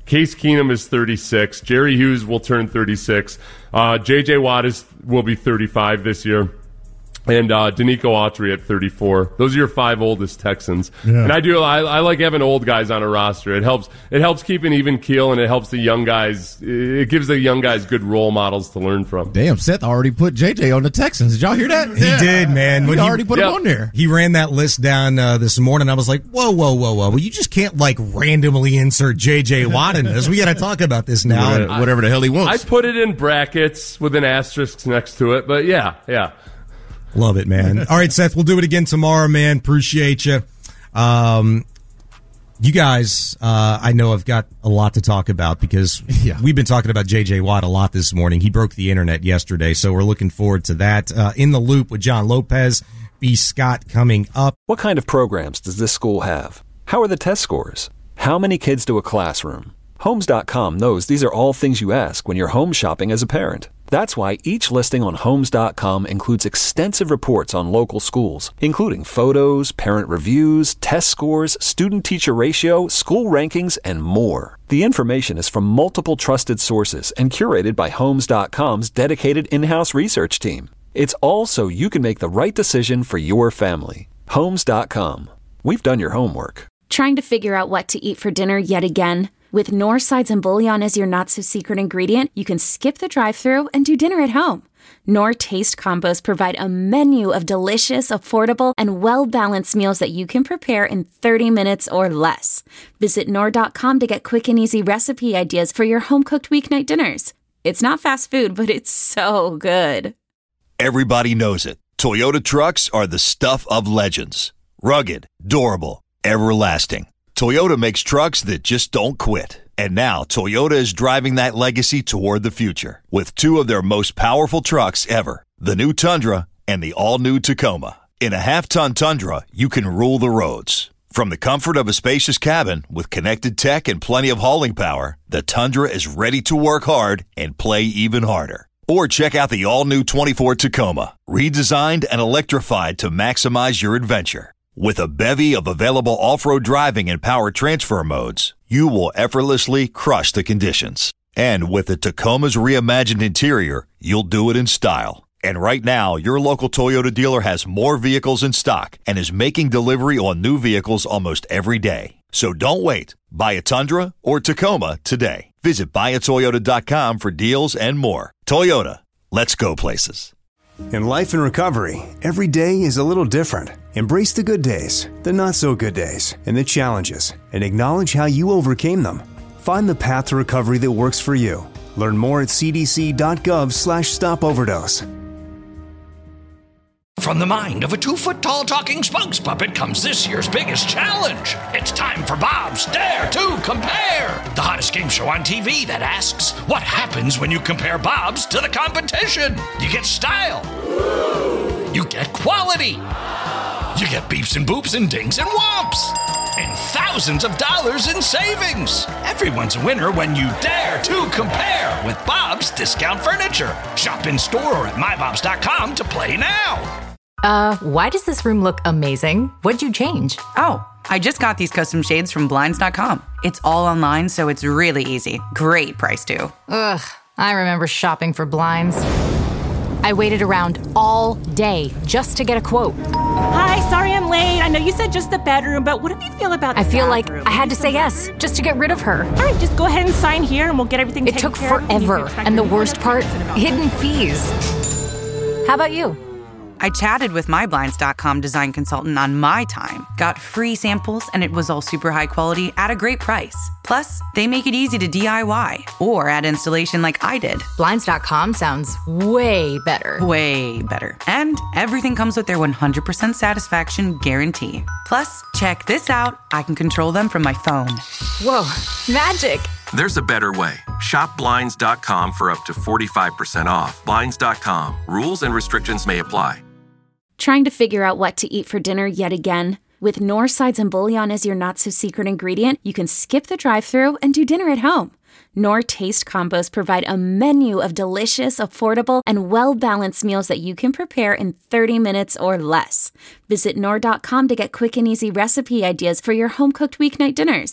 Case Keenum is thirty-six. Jerry Hughes will turn thirty-six. Uh, J J. Watt is will be thirty-five this year. And uh, Danico Autry at thirty-four. Those are your five oldest Texans. Yeah. And I do I, I like having old guys on a roster. It helps it helps keep an even keel, and it helps the young guys. It gives the young guys good role models to learn from. Damn, Seth already put J J on the Texans. Did y'all hear that? He Yeah. did, man. He When already put Yep. him on there. He ran that list down uh, this morning. I was like, whoa, whoa, whoa, whoa. Well, you just can't, like, randomly insert J J. Watt in this. We got to talk about this now. Whatever, And- whatever the hell he wants. I put it in brackets with an asterisk next to it, but yeah, yeah. Love it, man. All right, Seth, we'll do it again tomorrow, man. Appreciate you. Um, you guys, uh, I know, have got a lot to talk about because Yeah. we've been talking about J J. Watt a lot this morning. He broke the internet yesterday, so we're looking forward to that. Uh, in the Loop with John Lopez, B. Scott coming up. What kind of programs does this school have? How are the test scores? How many kids do a classroom? Homes dot com knows these are all things you ask when you're home shopping as a parent. That's why each listing on Homes dot com includes extensive reports on local schools, including photos, parent reviews, test scores, student-teacher ratio, school rankings, and more. The information is from multiple trusted sources and curated by Homes dot com's dedicated in-house research team. It's all so you can make the right decision for your family. Homes dot com. We've done your homework. Trying to figure out what to eat for dinner yet again? With Knorr sides and bouillon as your not-so-secret ingredient, you can skip the drive-thru and do dinner at home. Knorr Taste Combos provide a menu of delicious, affordable, and well-balanced meals that you can prepare in thirty minutes or less. Visit Knorr dot com to get quick and easy recipe ideas for your home-cooked weeknight dinners. It's not fast food, but it's so good. Everybody knows it. Toyota trucks are the stuff of legends. Rugged, durable, everlasting. Toyota makes trucks that just don't quit. And now Toyota is driving that legacy toward the future with two of their most powerful trucks ever, the new Tundra and the all-new Tacoma. In a half-ton Tundra, you can rule the roads. From the comfort of a spacious cabin with connected tech and plenty of hauling power, the Tundra is ready to work hard and play even harder. Or check out the all-new twenty-four Tacoma, redesigned and electrified to maximize your adventure. With a bevy of available off-road driving and power transfer modes, you will effortlessly crush the conditions. And with the Tacoma's reimagined interior, you'll do it in style. And right now, your local Toyota dealer has more vehicles in stock and is making delivery on new vehicles almost every day. So don't wait. Buy a Tundra or Tacoma today. Visit buy a toyota dot com for deals and more. Toyota, let's go places. In life and recovery, every day is a little different. Embrace the good days, the not so good days, and the challenges, and acknowledge how you overcame them. Find the path to recovery that works for you. Learn more at c d c dot gov slash stop overdose. From the mind of a two-foot-tall talking spokes puppet comes this year's biggest challenge. It's time for Bob's Dare to Compare, the hottest game show on T V that asks, what happens when you compare Bob's to the competition? You get style. You get quality. You get beeps and boops and dings and whomps. And thousands of dollars in savings. Everyone's a winner when you dare to compare with Bob's Discount Furniture. Shop in store or at my bobs dot com to play now. Uh, why does this room look amazing? What'd you change? Oh, I just got these custom shades from blinds dot com. It's all online, so it's really easy. Great price, too. Ugh, I remember shopping for blinds. I waited around all day just to get a quote. Hi, sorry I'm late. I know you said just the bedroom, but what do you feel about the I feel bathroom? like I had to say yes just to get rid of her. All right, just go ahead and sign here and we'll get everything It taken took care of. forever, and the worst part, hidden fees. How about you? I chatted with my blinds dot com design consultant on my time, got free samples, and it was all super high quality at a great price. Plus, they make it easy to D I Y or add installation like I did. blinds dot com sounds way better. Way better. And everything comes with their one hundred percent satisfaction guarantee. Plus, check this out. I can control them from my phone. Whoa, magic. There's a better way. Shop blinds dot com for up to forty-five percent off. blinds dot com. Rules and restrictions may apply. Trying to figure out what to eat for dinner yet again? With Knorr sides and bouillon as your not-so-secret ingredient, you can skip the drive-thru and do dinner at home. Knorr Taste Combos provide a menu of delicious, affordable, and well-balanced meals that you can prepare in thirty minutes or less. Visit Knorr dot com to get quick and easy recipe ideas for your home-cooked weeknight dinners.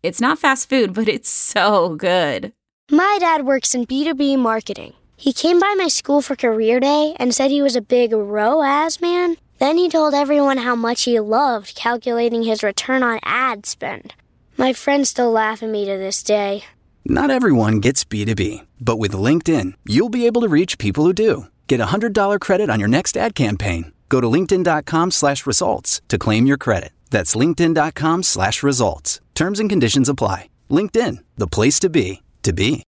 It's not fast food, but it's so good. My dad works in B two B marketing. He came by my school for career day and said he was a big R O A S man. Then he told everyone how much he loved calculating his return on ad spend. My friends still laugh at me to this day. Not everyone gets B two B, but with LinkedIn, you'll be able to reach people who do. Get a one hundred dollars credit on your next ad campaign. Go to linkedin.com slash results to claim your credit. That's linkedin.com slash results. Terms and conditions apply. LinkedIn, the place to be, to be.